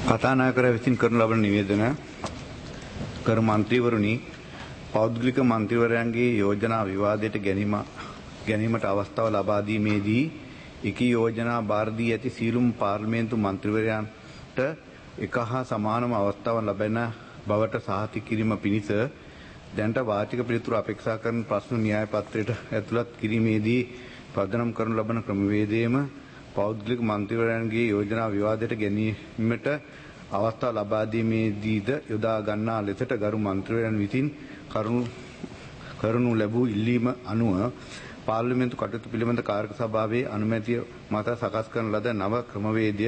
කතානායකර විසින් කරන ලබන නිවේදන කර මන්ත්‍රීවරුනි පෞද්ගලික මන්ත්‍රීවරයන්ගේ යෝජනා විවාදයට ගැනීමට අවස්ථාව ලබා දීමේදී එකී යෝජනා බාර දී ඇති සියලුම පාර්ලිමේන්තු මන්ත්‍රීවරයන්ට එක හා සමානම අවස්ථාවක් ලැබෙන බවට සහතික කිරීම පිණිස දැනට වාචික පිළිතුරු අපේක්ෂා කරන ප්‍රශ්න න්‍යාය පත්‍රයට ඇතුළත් කිරීමේදී පදනම් කරනු ලබන ක්‍රමවේදයේම පෞද්ගලික මන්ත්‍රීවරයන්ගේ යෝජනා විවාදයට ගැනීමට අවස්ථාව ලබා දීමේදීද යොදා ගන්නා ලෙසට ගරු මන්ත්‍රීවරයන් විසින් කරනු ලැබූ ඉල්ලීම අනුව පාර්ලිමේන්තු කටයුතු පිළිබඳ කාර්ය සභාවේ අනුමැතිය මත සකස් කරන ලද නව ක්‍රමවේදය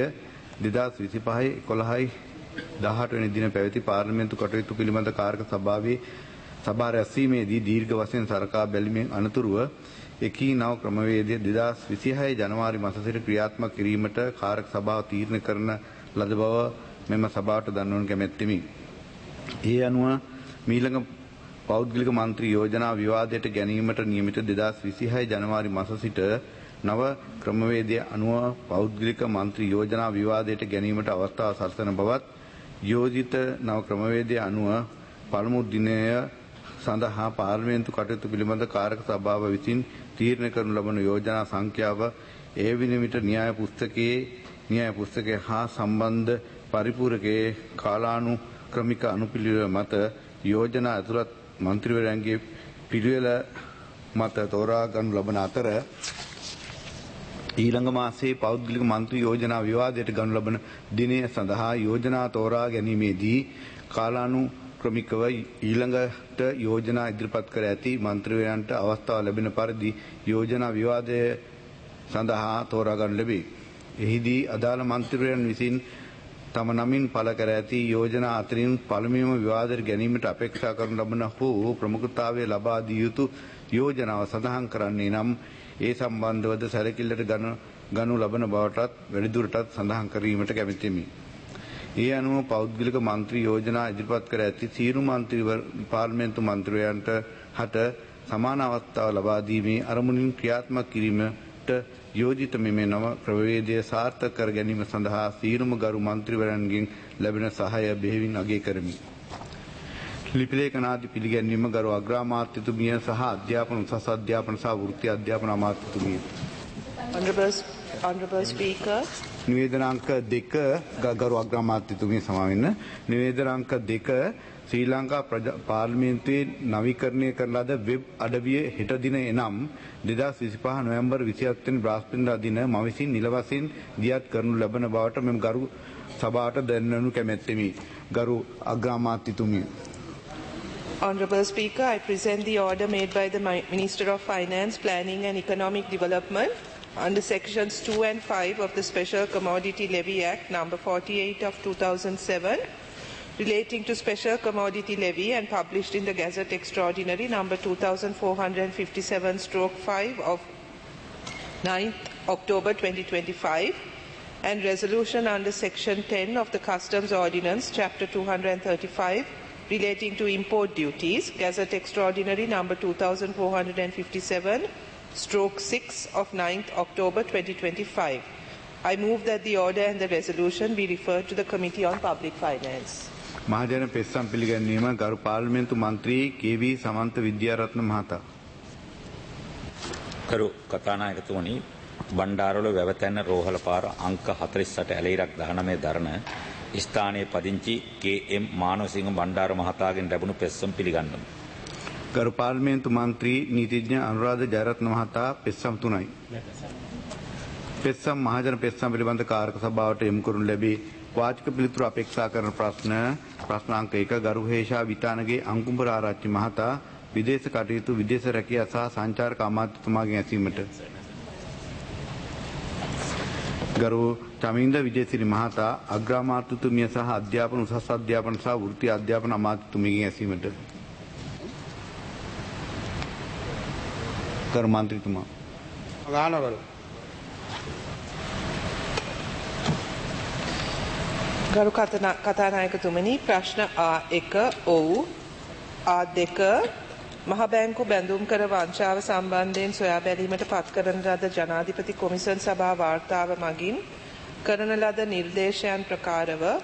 2025 11 වෙනි දින පැවති පාර්ලිමේන්තු කටයුතු පිළිබඳ කාර්ය සභාවේ සභා රැස්වීමේදී දීර්ඝ වශයෙන් සරකා බැලීමෙන් අනතුරුව එකී නව ක්‍රමවේදය 2026 ජනවාරි මාස සිට ක්‍රියාත්මක කිරීමට කාර්ය සභාව තීරණය කරන ලද බව මෙම සභාවට දන්වනු කැමැත්තෙමි. ඒ අනුව මීළඟ පෞද්ගලික මන්ත්‍රී යෝජනා විවාදයට ගැනීමට නියමිත 2026 ජනවාරි මාස සිට නව ක්‍රමවේදය අනුව පෞද්ගලික මන්ත්‍රී යෝජනා විවාදයට ගැනීමට අවස්ථාව සලසන බවත් යෝජිත නව ක්‍රමවේදය අනුව පළමු දිනය සඳහා පාර්ලිමේන්තු කටයුතු පිළිබඳ කාරක සභාව විසින් තීරණය කරනු ලබන යෝජනා සංඛ්‍යාව ඒ වින විට න්‍යාය පුස්තකයේ හා සම්බන්ධ පරිපූර්ණකයේ කාලානුක්‍රමික අනුපිළිවෙල මත යෝජනා ඇතුළත් මන්ත්‍රීවරයන්ගේ පිළිවෙල මත තෝරා ගනු ලබන අතර ඊළඟ මාසයේ පෞද්ගලික මන්ත්‍රී යෝජනා විවාදයට ගනු ලබන දිනය සඳහා යෝජනා තෝරා ගැනීමේදී කාලානුක්‍රමිකව ඊළඟට යෝජනා ඉදිරිපත් කර ඇති මන්ත්‍රීවරයන්ට අවස්ථාව ලැබෙන පරිදි යෝජනා විවාදය සඳහා තෝරා ගනු ලැබේ. එහිදී අදාළ මන්ත්‍රීවරයන් විසින් තම නමින් පළ කර ඇති යෝජනා අතරින් පළමුවම විවාදයට ගැනීමට අපේක්ෂා කරනු ලබන හෝ ප්‍රමුඛතාවය ලබා දිය යුතු යෝජනාව සඳහන් කරන්නේ නම් ඒ සම්බන්ධවද සැලකිල්ලට ගනු ලබන බවටත් වැඩිදුරටත් සඳහන් කිරීමට කැමැතිමි. ඒ අනුව පෞද්ගලික මන්ත්‍රී යෝජනා ඉදිරිපත් කර ඇති සියලු පාර්ලිමේන්තු මන්ත්‍රීවරයන්ට හට සමාන අවස්ථාව ලබා දීමේ අරමුණින් ක්‍රියාත්මක කිරීමට යෝජිත මෙම නව ක්‍රමවේදය සාර්ථක කර ගැනීම සඳහා සියලුම ගරු මන්ත්‍රීවරයන්ගෙන් ලැබෙන සහාය බෙහෙවින් අගය කරමි. ලිපිලේඛනාදී පිළිගැන්වීම ගරු අග්‍රාමාත්‍යතුමිය සහ අධ්‍යාපන උසස් අධ්‍යාපන සහ වෘත්ති අධ්‍යාපන අමාත්‍යතුමිය. Honorable Speaker. නිවේදනාංක 2 ගරු අග්‍රාමාත්‍යතුමිය සමාවෙන්න. නිවේදනාංක 2 ශ්‍රී ලංකා පාර්ලිමේන්තුවේ නවීකරණය කරන ලද වෙබ් අඩවිය හෙට දින එනම් 2025 නොවැම්බර් 27 වෙනි බ්‍රහස්පතින්දා දින මම විසින් නිල වශයෙන් දියත් කරනු ලබන බවට මෙම ගරු සභාවට දැන්වනු කැමැත්තෙමි. ගරු අග්‍රාමාත්‍යතුමිය. Honorable Speaker, I present the order made by the Minister of Finance, Planning and Economic Development under sections 2 and 5 of the Special Commodity Levy Act number 48 of 2007 relating to special commodity levy and published in the Gazette Extraordinary number 2457/5 of 9th October 2025 and resolution under section 10 of the Customs Ordinance chapter 235 relating to import duties, Gazette Extraordinary number 2457/6 of 9th October 2025. I move that the order and the resolution be referred to the Committee on Public Finance. මහජන පෙස්සම් පිළිගැන්වීම ගරු පාර්ලිමේන්තු මන්ත්‍රී කේ.වී. සමන්ත විද්‍යාරත්න මහතා. කරු කතානායකතුමනි බණ්ඩාරවල වැවතැන්න රෝහල පාර අංක 48 ඇලයිරක් 19 දරන ස්ථානයේ පදිංචි කේ.එම්. මානවසිංහ බණ්ඩාර මහතාගෙන් ලැබුණු පෙස්සම් පිළිගන්වමි. ගරු පාර්ලිමේන්තු මන්ත්‍රී නීතිඥ අනුරාධ ජයරත්න මහතා පෙස්සම් 3යි. පෙස්සම් මහජන පෙස්සම් පිළිබඳ කාර්ක සභාවට යොමු කරනු ලැබේ. වාචික පිළිතුරු අපේක්ෂා කරන ප්‍රශ්නාංක 1 ගරු හේෂා විතානගේ අංකුඹර ආරච්චි මහතා විදේශ කටයුතු විදේශ රැකියා සහ සංචාරක අමාත්‍යතුමාගෙන් ඇසීමට. ගරු චමින්ද විජේසිරි මහතා අග්‍රාමාත්‍යතුමිය සහ අධ්‍යාපන උසස් අධ්‍යාපන සහ වෘත්ති අධ්‍යාපන අමාත්‍යතුමියගෙන් ඇසීමට. ගරු මන්ත්‍රීතුමා. ගරු කතානායකතුමනි ප්‍රශ්න A1 ඔව් A2 මහ බැංකු බැඳුම් කර වංචාව සම්බන්ධයෙන් සොයා බැලීමට පත් කරන ලද ජනාධිපති කොමිසම් සභා වාර්තාව මගින් කරන ලද නිර්දේශයන් ප්‍රකාරව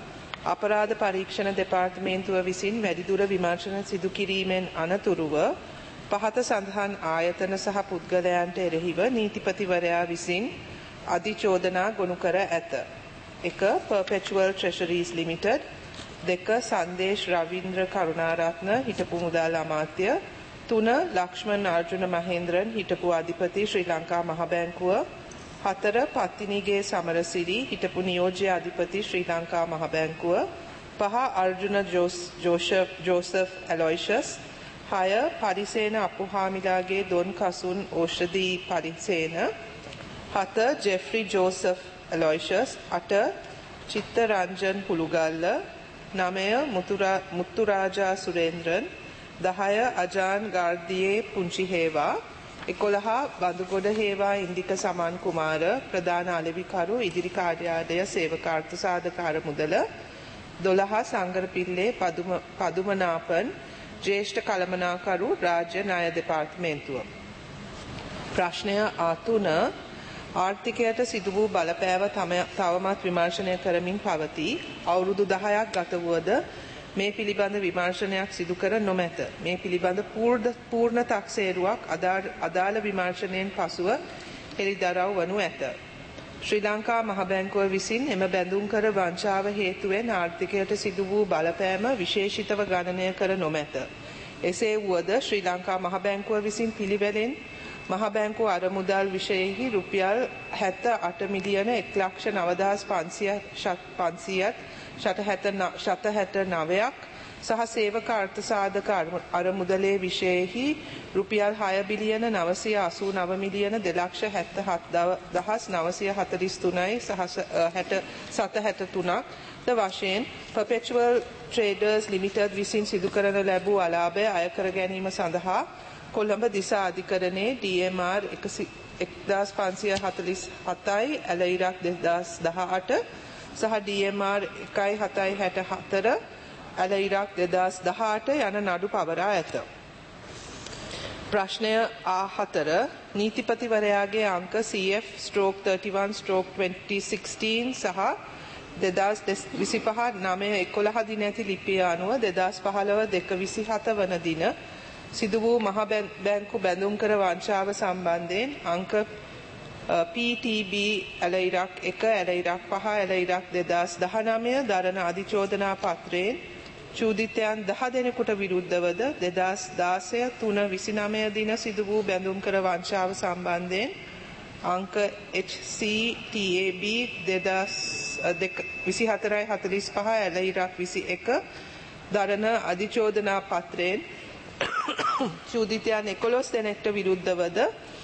අපරාධ පරීක්ෂණ දෙපාර්තමේන්තුව විසින් වැඩිදුර විමර්ශන සිදු කිරීමෙන් අනතුරුව පහත සඳහන් ආයතන සහ පුද්ගලයන්ට එරෙහිව නීතිපතිවරයා විසින් අධිචෝදනා ගොනු කර ඇත. 1. Perpetual Treasuries Limited. 2. සංදේශ් Ravindra Karunaratne හිටපු මුදල් අමාත්‍ය. 3. ලක්ෂ්මන් අර්ජුන මහේන්ද්‍රන් හිටපු අධිපති ශ්‍රී ලංකා මහ බැංකුව. 4. පත්තිනිගේ සමරසිරි හිටපු නියෝජ්‍ය අධිපති ශ්‍රී ලංකා මහ බැංකුව. 5. Arjuna Joseph Aloysius. 6. Parisena Apuhamilage Don Kasun Oshadhi Parisena. 7. Jeffrey Joseph Aloysius. 8. Chitta Ranjan පුලුගල්ල. 9. මුත්තුරාජා සුරේන්ද්‍රන්. 10. අජාන් ගාර්දියේ පුංචි හේවා. 11. බඳුගොඩ හේවා ඉන්දික සමන් කුමාර ප්‍රධාන අලෙවිකරු ඉදිරි කාර්යාලය සේවකාර්ථ සාධකාර මුදල. 12. සංගරපිල්ලේ පදුමනාපන් ජ්‍යෙෂ්ඨ කළමනාකරු රාජ්‍ය ණය දෙපාර්තමේන්තුව. ප්‍රශ්නය 3. ආර්ථිකයට සිදු වූ බලපෑම තවමත් විමර්ශනය කරමින් පවතී. අවුරුදු 10ක් ගත වුවද මේ පිළිබඳ විමර්ශනයක් සිදු කර නොමැත. මේ පිළිබඳ පූර්ණ තක්සේරුවක් අදාළ විමර්ශනයෙන් පසුව හෙළිදරව් වනු ඇත. ශ්‍රී ලංකා මහ බැංකුව විසින් එම බැඳුම් කර වංචාව හේතුවෙන් ආර්ථිකයට සිදු වූ බලපෑම විශේෂිතව ගණනය කර නොමැත. එසේ වුවද ශ්‍රී ලංකා මහ බැංකුව විසින් පිළිවෙලින් මහ බැංකුව අරමුදල් විෂයෙහි රුපියල් 78 මිලියන 1,95,579ක් සහ සේවක අර්ථ සාධක අරමුදලේ විෂයෙහි රුපියල් 6 බිලියන 989 මිලියන 2,77,943යි සහ 763ක් ද වශයෙන් Perpetual Traders Limited විසින් සිදු කරන ලැබූ අලාභය අය කර ගැනීම සඳහා කොළඹ දිසා අධිකරණයේ DMR 1547යි ඇලයිරක් 2018 සහ DMR 1764 ඇලයිරක් 2018 යන නඩු පවරා ඇත. ප්‍රශ්නය 4. නීතිපතිවරයාගේ අංක CF/31/2016 සහ 2025/9/11 දින ඇති ලිපිය අනුව 2015/2/27 වන දින සිදු වූ මහ බැංකු බැඳුම් කර වංචාව සම්බන්ධයෙන් අංක PTB ඇලයිරක් 1 ඇලයිරක් 5 ඇලයිරක් 2019 දරන අධිචෝදනා පත්‍රයෙන් චූදිතයන් 10 දෙනෙකුට විරුද්ධවද 2016/3/29 දින සිදු වූ බැඳුම් කර වංචාව සම්බන්ධයෙන් අංක HCTAB 2024/45 ඇලයිරක් 21 දරන අධිචෝදනා පත්‍රයෙන් චූදිතයන් 11 දෙනෙක්ට විරුද්ධවද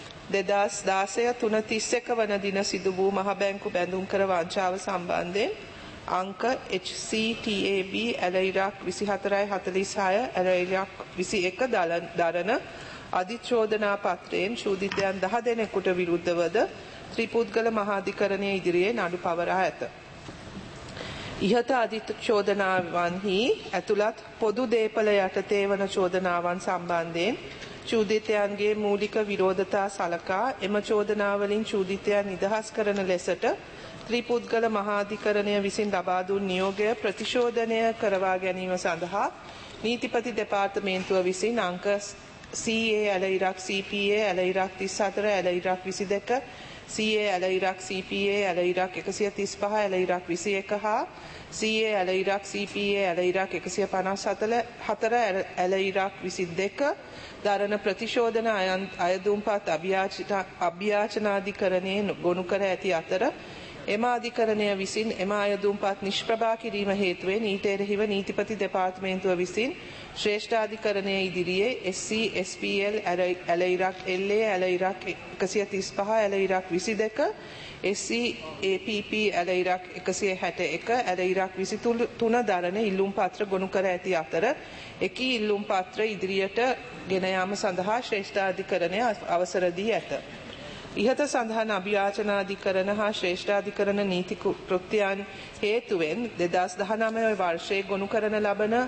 2016/3/31 වන දින සිදු වූ මහ බැංකු බැඳුම් කර වංචාව සම්බන්ධයෙන් අංක HCTAB ඇලයිරක් 24/46 ඇලයිරක් 21 දරන අධිචෝදනා පත්‍රයෙන් චූදිතයන් 10 දෙනෙකුට විරුද්ධවද ත්‍රිපුද්ගල මහාධිකරණයේ ඉදිරියේ නඩු පවරා ඇත. ඉහත අධිචෝදනාවන්හි ඇතුළත් පොදු දේපල යටතේ වන චෝදනාවන් සම්බන්ධයෙන් චූදිතයන්ගේ මූලික විරෝධතා සලකා එම චෝදනාවලින් චූදිතයන් නිදහස් කරන ලෙසට ත්‍රිපුද්ගල මහාධිකරණය විසින් ලබා දුන් නියෝගය ප්‍රතිශෝධනය කරවා ගැනීම සඳහා නීතිපති දෙපාර්තමේන්තුව විසින් අංක CA ඇලයිරක් CPA ඇලයිරක් 34 ඇලයිරක් 22 CA ඇලයිරක් CPA ඇලයිරක් 135 ඇලයිරක් 21 හා CA ඇලයිරක් CPA ඇලයිරක් 154 ඇලයිරක් 22 දරන ප්‍රතිශෝධන අයදුම්පත් අභ්‍යාචනාධිකරණයේ ගොනු කර ඇති අතර එම අධිකරණය විසින් එම අයදුම්පත් නිෂ්ප්‍රභා කිරීම හේතුවෙන් ඊට එරෙහිව නීතිපති දෙපාර්තමේන්තුව විසින් ශ්‍රේෂ්ඨාධිකරණය ඉදිරියේ SC SPL ඇලයිරක් LA ඇලයිරක් 135 ඇලයිරක් 22 SC APP ඇලයිරක් 161 ඇලයිරක් 23 දරන ඉල්ලුම් පත්‍ර ගොනු කර ඇති අතර එකී ඉල්ලුම් පත්‍ර ඉදිරියට ගෙන යාම සඳහා ශ්‍රේෂ්ඨාධිකරණය අවසර දී ඇත. ඉහත සඳහන් අභියාචනාධිකරණ හා ශ්‍රේෂ්ඨාධිකරණ නීති කෘත්‍යයන් හේතුවෙන් 2019 වර්ෂයේ ගොනු කරන ලබන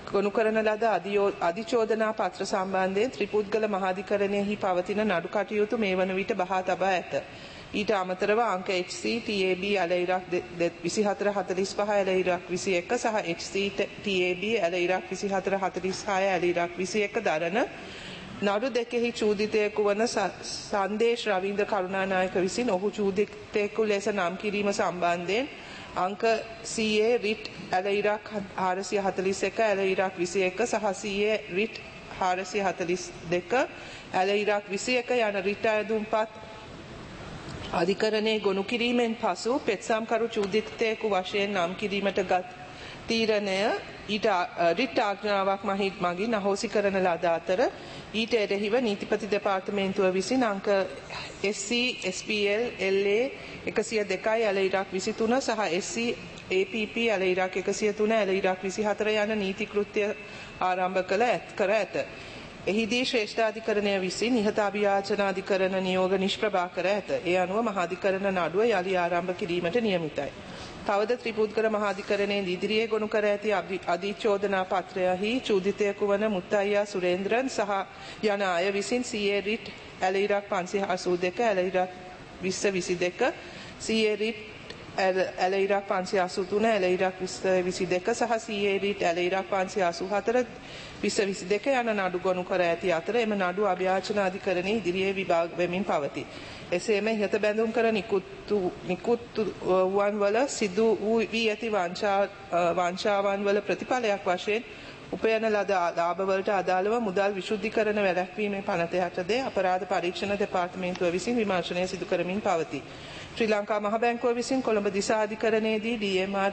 ගොනු කරන ලද අධිචෝදනා පත්‍ර සම්බන්ධයෙන් ත්‍රිපුද්ගල මහාධිකරණයෙහි පවතින නඩු කටයුතු මේ වන විට බහා තබා ඇත. ඊට අමතරව අංක HC TAB ඇලයිරක් 2445 ඇලයිරක් 21 සහ HC TAB ඇලයිරක් 2446 ඇලයිරක් 21 දරන නඩු දෙකෙහි චූදිතයෙකු වන සංදේශ් රවීන්ද්‍ර කරුණානායක විසින් ඔහු චූදිතයෙකු ලෙස නම් කිරීම සම්බන්ධයෙන් අංක CA රිට් ඇලයිරක් 441 ඇලයිරක් 21 සහ CA රිට් 442 ඇලයිරක් 21 යන රිට් අයදුම්පත් අධිකරණයේ ගොනු කිරීමෙන් පසු පෙත්සම්කරු චූදිතයෙකු වශයෙන් නම් කිරීමට ගත් තීරණය ඊට රිට් ආඥාවක් මගින් අහෝසි කරන ලද අතර ඊට එරෙහිව නීතිපති දෙපාර්තමේන්තුව විසින් අංක SC SPL LA 102 ඇලයිරක් 23 සහ SC APP ඇලයිරක් 103 ඇලයිරක් 24 යන නීති කෘත්‍ය ආරම්භ කර ඇත. එහිදී ශ්‍රේෂ්ඨාධිකරණය විසින් ඉහත අභියාචනාධිකරණ නියෝග නිෂ්ප්‍රභා කර ඇත. ඒ අනුව මහාධිකරණ නඩුව යලි ආරම්භ කිරීමට නියමිතයි. තවද ත්‍රිපුද්ගල මහාධිකරණයේ ඉදිරියේ ගොනු කර ඇති අධිචෝදනා පත්‍රයෙහි චූදිතයෙකු වන මුත්තයියා සුරේන්ද්‍රන් සහ යන අය විසින් CA රිට් ඇලයිරක් 582 ඇලයිරක් 2022 CA රිට් ඇලයිරක් 583 ඇලයිරක් 2022 සහ CA රිට් ඇලයිරක් 584 2022 යන නඩු ගොනු කර ඇති අතර එම නඩු අභියාචනාධිකරණයේ ඉදිරියේ විභාග වෙමින් පවතී. එසේම ඉහත බැඳුම් කර නිකුත්වන් වල සිදු වී ඇති වංචාවන් වල ප්‍රතිඵලයක් වශයෙන් උපයන ලද ලාභවලට අදාළව මුදල් විශුද්ධිකරණ වැළැක්වීමේ පනත යටතේ අපරාධ පරීක්ෂණ දෙපාර්තමේන්තුව විසින් විමර්ශනය සිදු කරමින් පවතී. ශ්‍රී ලංකා මහ බැංකුව විසින් කොළඹ දිසා අධිකරණයේදී DMR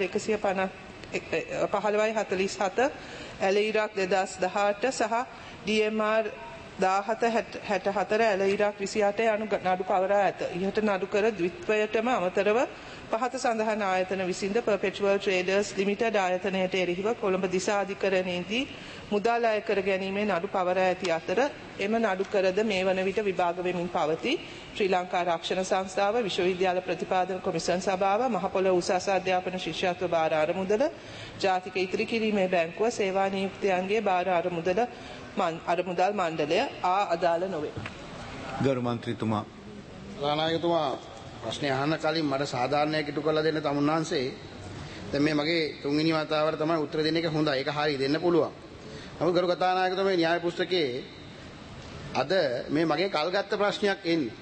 115/47 ඇලයිරක් 2018 සහ DMR 1764 ඇලයිරක් 28 යනු නඩු පවරා ඇත. ඉහත නඩු කර ද්විත්වයටම අමතරව පහත සඳහන් ආයතන විසින්ද Perpetual Traders Limited ආයතනයට එරෙහිව කොළඹ දිසා අධිකරණයේදී මුදල් අය කර ගැනීමේ නඩු පවරා ඇති අතර එම නඩු කරද මේ වන විට විභාග වෙමින් පවතී. ශ්‍රී ලංකා රක්ෂණ සංස්ථාව, විශ්වවිද්‍යාල ප්‍රතිපාදන කොමිසම් සභාව, මහ පොළොව උසස් අධ්‍යාපන ශිෂ්‍යත්ව භාර අරමුදල, ජාතික ඉතිරි කිරීමේ බැංකුව, සේවා නියුක්තයන්ගේ භාර අරමුදල් මණ්ඩලය අදාළ නොවේ. ගරු මන්ත්‍රීතුමා රානායකතුමා ප්‍රශ්නේ අහන්න කලින් මට සාධාරණයක් ඉටු කරලා දෙන්න තමුන්නාන්සේ. දැන් මේ මගේ තුන්වෙනි වතාවට තමයි උත්තර දෙන්න එක හොඳයි. ඒක හරිය දෙන්න පුළුවන්. නමුත් ගරු කතානායකතුමා මේ න්‍යාය පුස්තකයේ අද මේ මගේ කල්ගත්ත ප්‍රශ්නයක් එන්නේ.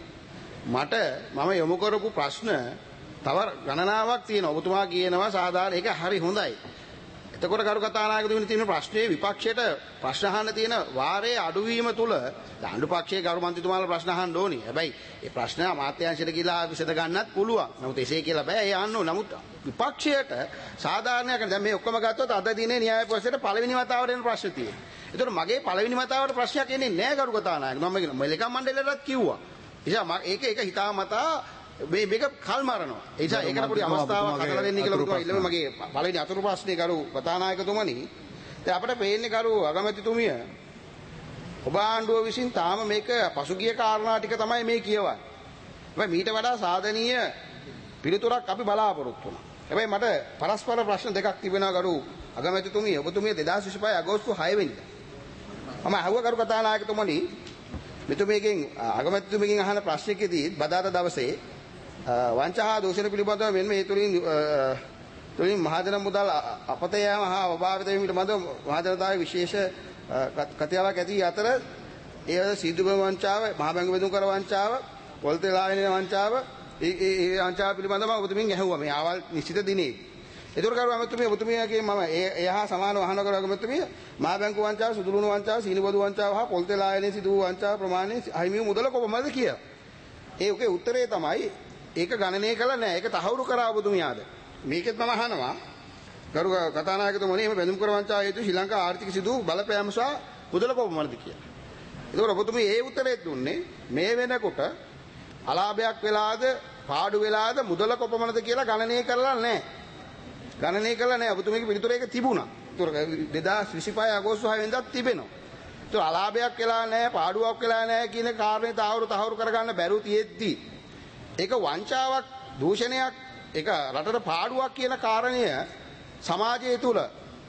මම යොමු කරපු ප්‍රශ්න තව ගණනාවක් තියෙනවා. ඔබතුමා කියනවා සාධාරණ ඒක හරි හොඳයි. එතකොට කරු කතානායකතුමනි තියෙන ප්‍රශ්නේ විපක්ෂයට ප්‍රශ්න අහන්න තියෙන වාරයේ අඩුවීම තුල ආණ්ඩු පක්ෂයේ ගරු මන්ත්‍රීතුමාලා ප්‍රශ්න අහන්න ඕනි. හැබැයි ඒ ප්‍රශ්න අමාත්‍යාංශයට ගිහලා විසඳ ගන්නත් පුළුවන්. නමුත් එසේ කියලා බෑ. ඒ අහන්න ඕන. නමුත් විපක්ෂයට සාධාරණයක් දැන් මේ ඔක්කොම ගත්තොත් අද දිනේ න්‍යාය පොස්තේට පළවෙනි වතාවට එන ප්‍රශ්න තියෙනවා. ඒතකොට මගේ පළවෙනි වතාවට ප්‍රශ්නයක් එන්නේ නැහැ කරු කතානායක. මම ලේකම් මණ්ඩලයටත් කිව්වා. ඒක හිතාමතා මේක කල් මරනවා. ඒ නිසා ඒකට පොඩි අවස්ථාවක් හදලා දෙන්න කියලා ඔබතුමා ඉල්ලුවේ මගේ පළවෙනි අතුරු ප්‍රශ්නේ කරු කතානායකතුමනි. දැන් අපිට පේන්නේ කරු අගමැතිතුමිය ඔබ ආණ්ඩුව විසින් තාම මේක පසුගිය කාරණා ටික තමයි මේ කියවන්නේ. හැබැයි මීට වඩා සාධනීය පිළිතුරක් අපි බලාපොරොත්තු වුණා. හැබැයි මට පරස්පර ප්‍රශ්න දෙකක් තිබෙනවා කරු අගමැතිතුමිය. ඔබතුමිය 2025 අගෝස්තු 6 වෙනිදා මම අහුව කරු කතානායකතුමනි මෙතුමියගෙන් අගමැතිතුමියගෙන් අහන ප්‍රශ්නයකදී බදාදා දවසේ වංචා දෝෂණ පිළිබඳව මෙන්න මේ තුලින් මහජන මුදල් අපතේ යාම හා අභාවිත වීම පිළිබඳව මහජනතාවේ විශේෂ කතියාවක් ඇති අතර ඒ සිදුවන වංචාව, මහ බැංකුව බෙදුම් කර වංචාව, පොල්තේ ලායන වංචාව, ඒ වංචාව පිළිබඳව ඔබතුමියන් ඇහුවා මේ ආවල් නිශ්චිත දිනේ. ඒතර කරුවා ඔබතුමියගේ මම එහා සමානව අහන කරුවා ඔබතුමිය මහ බැංකුව වංචාව, සුදුලුණු වංචාව, සීනිබදු වංචාව හා පොල්තේ ලායනයේ සිදු වූ වංචාව ප්‍රමාණය අහිමි මුදල කොපමණද කියලා. ඒකේ උත්තරේ තමයි ඒක ගණනය කළා නෑ. ඒක තහවුරු කරා ඔබතුමියාද? මේකෙත් මම අහනවා කරු කතානායකතුමනි මේ බැඳුම් කර වංචාව හේතු ශ්‍රී ලංකා ආර්ථික සිදු බලපෑම සහ මුදල කොපමණද කියලා. ඒකෝර ඔබතුමිය ඒ උත්තරේ දුන්නේ මේ වෙනකොට අලාභයක් වෙලාද පාඩු වෙලාද මුදල කොපමණද කියලා ගණනය කරලා නෑ. ගණනය කළා නෑ. ඔබතුමියගේ පිළිතුර ඒක තිබුණා. ඒතොර 2025 අගෝස්තු 6 වෙනිදාත් තිබෙනවා. ඒතොර අලාභයක් වෙලා නෑ පාඩුවක් වෙලා නෑ කියන කාරණේ තහවුරු කරගන්න බැරුව තියෙද්දි ඒක වංචාවක්, දූෂණයක්, ඒක රටට පාඩුවක් කියන කාරණය සමාජය තුල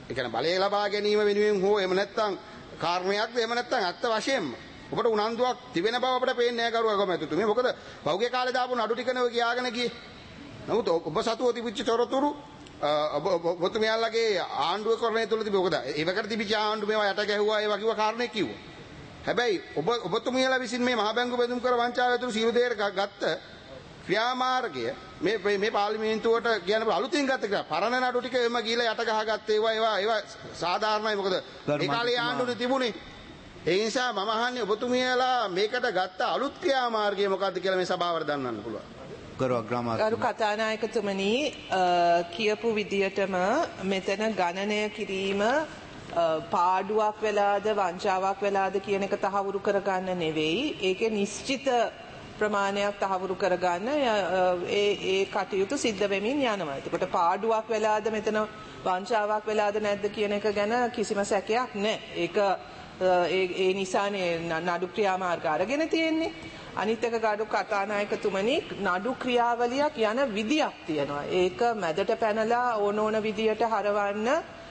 ඒ කියන්නේ බලය ලබා ගැනීම වෙනුවෙන් හෝ එහෙම නැත්නම් කාරණයක්ද එහෙම නැත්නම් අත්ත වශයෙන්ම ඔබට උනන්දුවක් තිබෙන බව අපිට පේන්නේ නැහැ කරුවා ගමැතිතුමනි. මොකද පෞගේ කාලේ දාපු නඩු ටිකනේ ඔය කියාගෙන ගියේ. නමුත් ඔබ සතුව තිබිච්ච තොරතුරු ඔබතුමියලගේ ආණ්ඩුව කරණය තුල තිබි මොකද ඒවකට තිබිච්ච ආණ්ඩුව මේවා යට ගැහුවා ඒ වගේ කාරණේ කිව්වා. හැබැයි ඔබතුමියලා විසින් මේ මහ බැංකුව බෙදුම් කර වංචාව ඇතුළු සියලු දේට ගත්ත ක්‍රියාමාර්ගය මේ පාර්ලිමේන්තුවට කියන අලුතින් ගත්ත ක්‍රියා පරණ නඩු ටික එම ගිහලා යට ගහගත්ත ඒවා සාධාරණයි. මොකද ඒ කාලේ ආණ්ඩුවේ තිබුණේ. ඒ නිසා මම අහන්නේ ඔබතුමියලා මේකට ගත්ත අලුත් ක්‍රියාමාර්ගය මොකක්ද කියලා මේ සභාවට දන්වන්න පුළුවන්. ගරු කතානායකතුමනි කියපු විදියටම මෙතන ගණනය කිරීම පාඩුවක් වෙලාද වංචාවක් වෙලාද කියන එක තහවුරු කරගන්න නෙවෙයි. ඒකේ නිශ්චිත ප්‍රමාණයක් තහවුරු කරගන්න ඒ කටයුතු සිද්ධ වෙමින් යනවා. එතකොට පාඩුවක් වෙලාද මෙතන වංචාවක් වෙලාද නැද්ද කියන එක ගැන කිසිම සැකයක් නැහැ. ඒක ඒ නිසානේ නඩු ක්‍රියාමාර්ග අරගෙන තියෙන්නේ. අනිත් එක ගරු කතානායකතුමනි නඩු ක්‍රියාවලියක් යන විදියක් තියෙනවා. ඒක මැදට පැනලා ඕන විදියට හරවන්න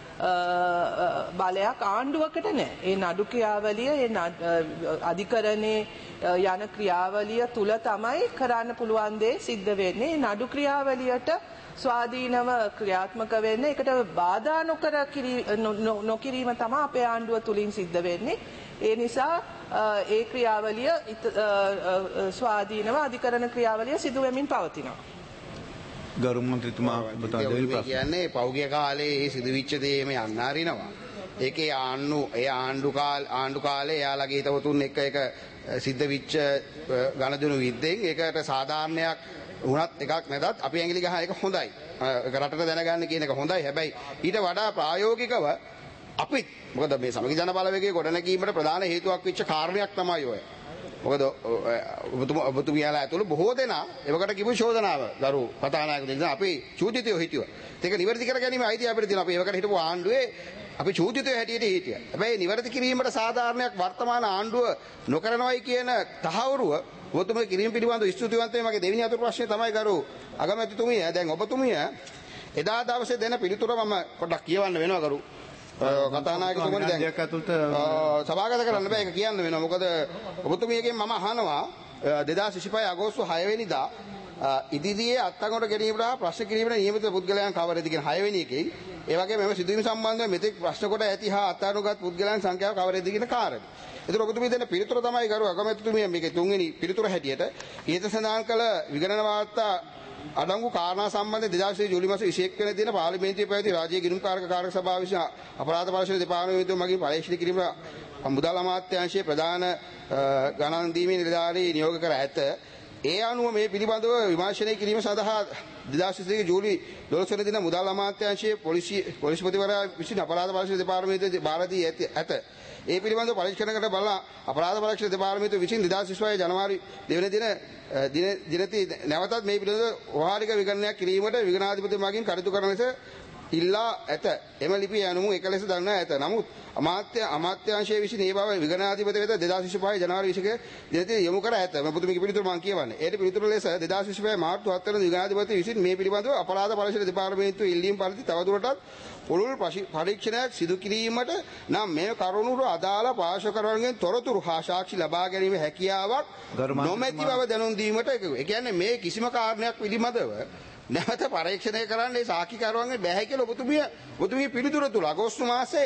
බලයක් ආණ්ඩුවකට නැහැ. ඒ නඩු ක්‍රියාවලිය ඒ අධිකරණේ යන ක්‍රියාවලිය තුල තමයි කරන්න පුළුවන් දේ සිද්ධ වෙන්නේ. නඩු ක්‍රියාවලියට ස්වාධීනව ක්‍රියාත්මක වෙන්න ඒකට බාධා නොකිරීම තමයි අපේ ආණ්ඩුව තුලින් සිද්ධ වෙන්නේ. ඒ නිසා ඒ ක්‍රියාවලිය ස්වාධීනව අධිකරණ ක්‍රියාවලිය සිදු වෙමින් පවතිනවා. ගරු මන්ත්‍රීතුමා කියන්නේ පෞගිය කාලේ ඒ සිදුවිච්ච දේ මේ යන්න හරිනවා. ඒකේ ආණ්ඩු කාලේ එයාලගේ හිතවතුන් එක්ක ඒක සිද්ධ වෙච්ච ගණදුණු විද්දෙන් ඒකට සාධාරණයක් වුණත් එකක් නැදත් අපි ඇඟිලි ගහ එක හොඳයි. ඒක රටට දැනගන්න කියන එක හොඳයි. හැබැයි ඊට වඩා ප්‍රායෝගිකව අපි මොකද මේ සමගි ජන බලවේගයේ ගොඩනැගීමට ප්‍රධාන හේතුවක් වෙච්ච කාරණයක් තමයි ඔය. මොකද ඔබතුමියලා ඇතුළු බොහෝ දෙනා ඒවකට කිව්ව චෝදනාව ගරු කතානායකතුමනි අපි චූදිතයෝ හිටියෝ. ඒක නිවැරදි කර ගැනීම අයිතිය අපිට තියෙනවා. අපි ඒවකට හිටපු ආණ්ඩුවේ අපි චූදිතයෝ හැටියට හිටියා. හැබැයි නිවැරදි කිරීමට සාධාරණයක් වර්තමාන ආණ්ඩුව නොකරනවයි කියන තහවුරුව ඔබතුමිය කිරීම පිළිබඳව ස්තුතිවන්ත වෙයි. මගේ දෙවෙනි අතුරු ප්‍රශ්නේ තමයි ගරු අගමැතිතුමිය. දැන් ඔබතුමිය එදා දවසේ දෙන පිළිතුර මම පොඩ්ඩක් කියවන්න වෙනවා ගරු කතානායකතුමනි. දැන් සභාගත කරන්න බෑ ඒක කියන්න වෙනවා. මොකද ඔබතුමියගෙන් මම අහනවා 2025 අගෝස්තු 6 වෙනිදා ඉදිරියේ අත්අඩංගුවට ගැනීමට ප්‍රශ්න කිරීමට නියමිත පුද්ගලයන් කවරද කියන 6 වෙනි එකේ ඒ වගේම මෙම සිදුවීම් සම්බන්ධව මෙතෙක් ප්‍රශ්න කොට ඇති හා අත්අඩංගුගත් පුද්ගලයන් සංඛ්‍යාව කවරද කියන කාරණේ. ඒතර ඔබතුමිය දෙන පිළිතුර තමයි ගරු අගමැතිතුමිය මේකේ තුන්වෙනි පිළිතුර හැටියට ඊට සඳහන් කළ විගණන වාර්තා අඩංගු කාරණා සම්බන්ධයෙන් 2020 ජූලි මාස 21 වෙනි දින පාර්ලිමේන්තුවේ පැවති රාජ්‍ය ගිණුම්කාරක කාර්ය සභාව විසින් අපරාධ පරීක්ෂණ දෙපාර්තමේන්තුව මගින් පරීක්ෂණ කිරීම මුදල් අමාත්‍යාංශයේ ප්‍රධාන ගණන් දීමේ නිලධාරී නියෝග කර ඇත. ඒ අනුව මේ පිළිබඳව විමර්ශනය කිරීම සඳහා 2020 ජූලි 12 වෙනි දින මුදල් අමාත්‍යාංශයේ පොලිස්පතිවරයා විසින් අපරාධ පරීක්ෂණ දෙපාර්තමේන්තුවේ බාර දී ඇත. ඒ පිළිබඳව පරීක්ෂණ කර බලන අපරාධ පරීක්ෂණ දෙපාර්තමේන්තුව විසින් 2025 ජනවාරි 2 වෙනි දිනදී නැවතත් මේ පිළිබඳව වහාරික විගණනයක් කිරීමට විගණනාධිපති මගින් කටයුතු කරන ලෙස ඉල්ලා ඇත. එම ලිපිය අනුව එක ලෙස දන්වා ඇත. නමුත් අමාත්‍යාංශයේ විසින් මේ බව විගණනාධිපති වෙත 2025 ජනවාරි 21 දිනදී යොමු කර ඇත. මම පුදුමික පිළිතුර මම කියවන්නේ. ඒට පිළිතුර ලෙස 2025 මාර්තු 7 වෙනිදා විගණනාධිපති විසින් මේ පිළිබඳව අපරාධ පරීක්ෂණ දෙපාර්තමේන්තුවේ ඉල්ලීම් පරිදි තවදුරටත් පුළුල් පරීක්ෂණයක් සිදු කිරීමට නම් මේ කරුණු අදාළ පාර්ශ්වකරුවන්ගෙන් තොරතුරු හා සාක්ෂි ලබා ගැනීම හැකියාවක් නොමැති බව දැනුම් දීමට ඒ කියන්නේ මේ කිසිම කාරණයක් පිළිබඳව නැවත පරීක්ෂණය කරන්න සාක්ෂිකරුවන්ගේ බැහැ කියලා ඔබතුමිය පිළිතුර තුල අගෝස්තු මාසේ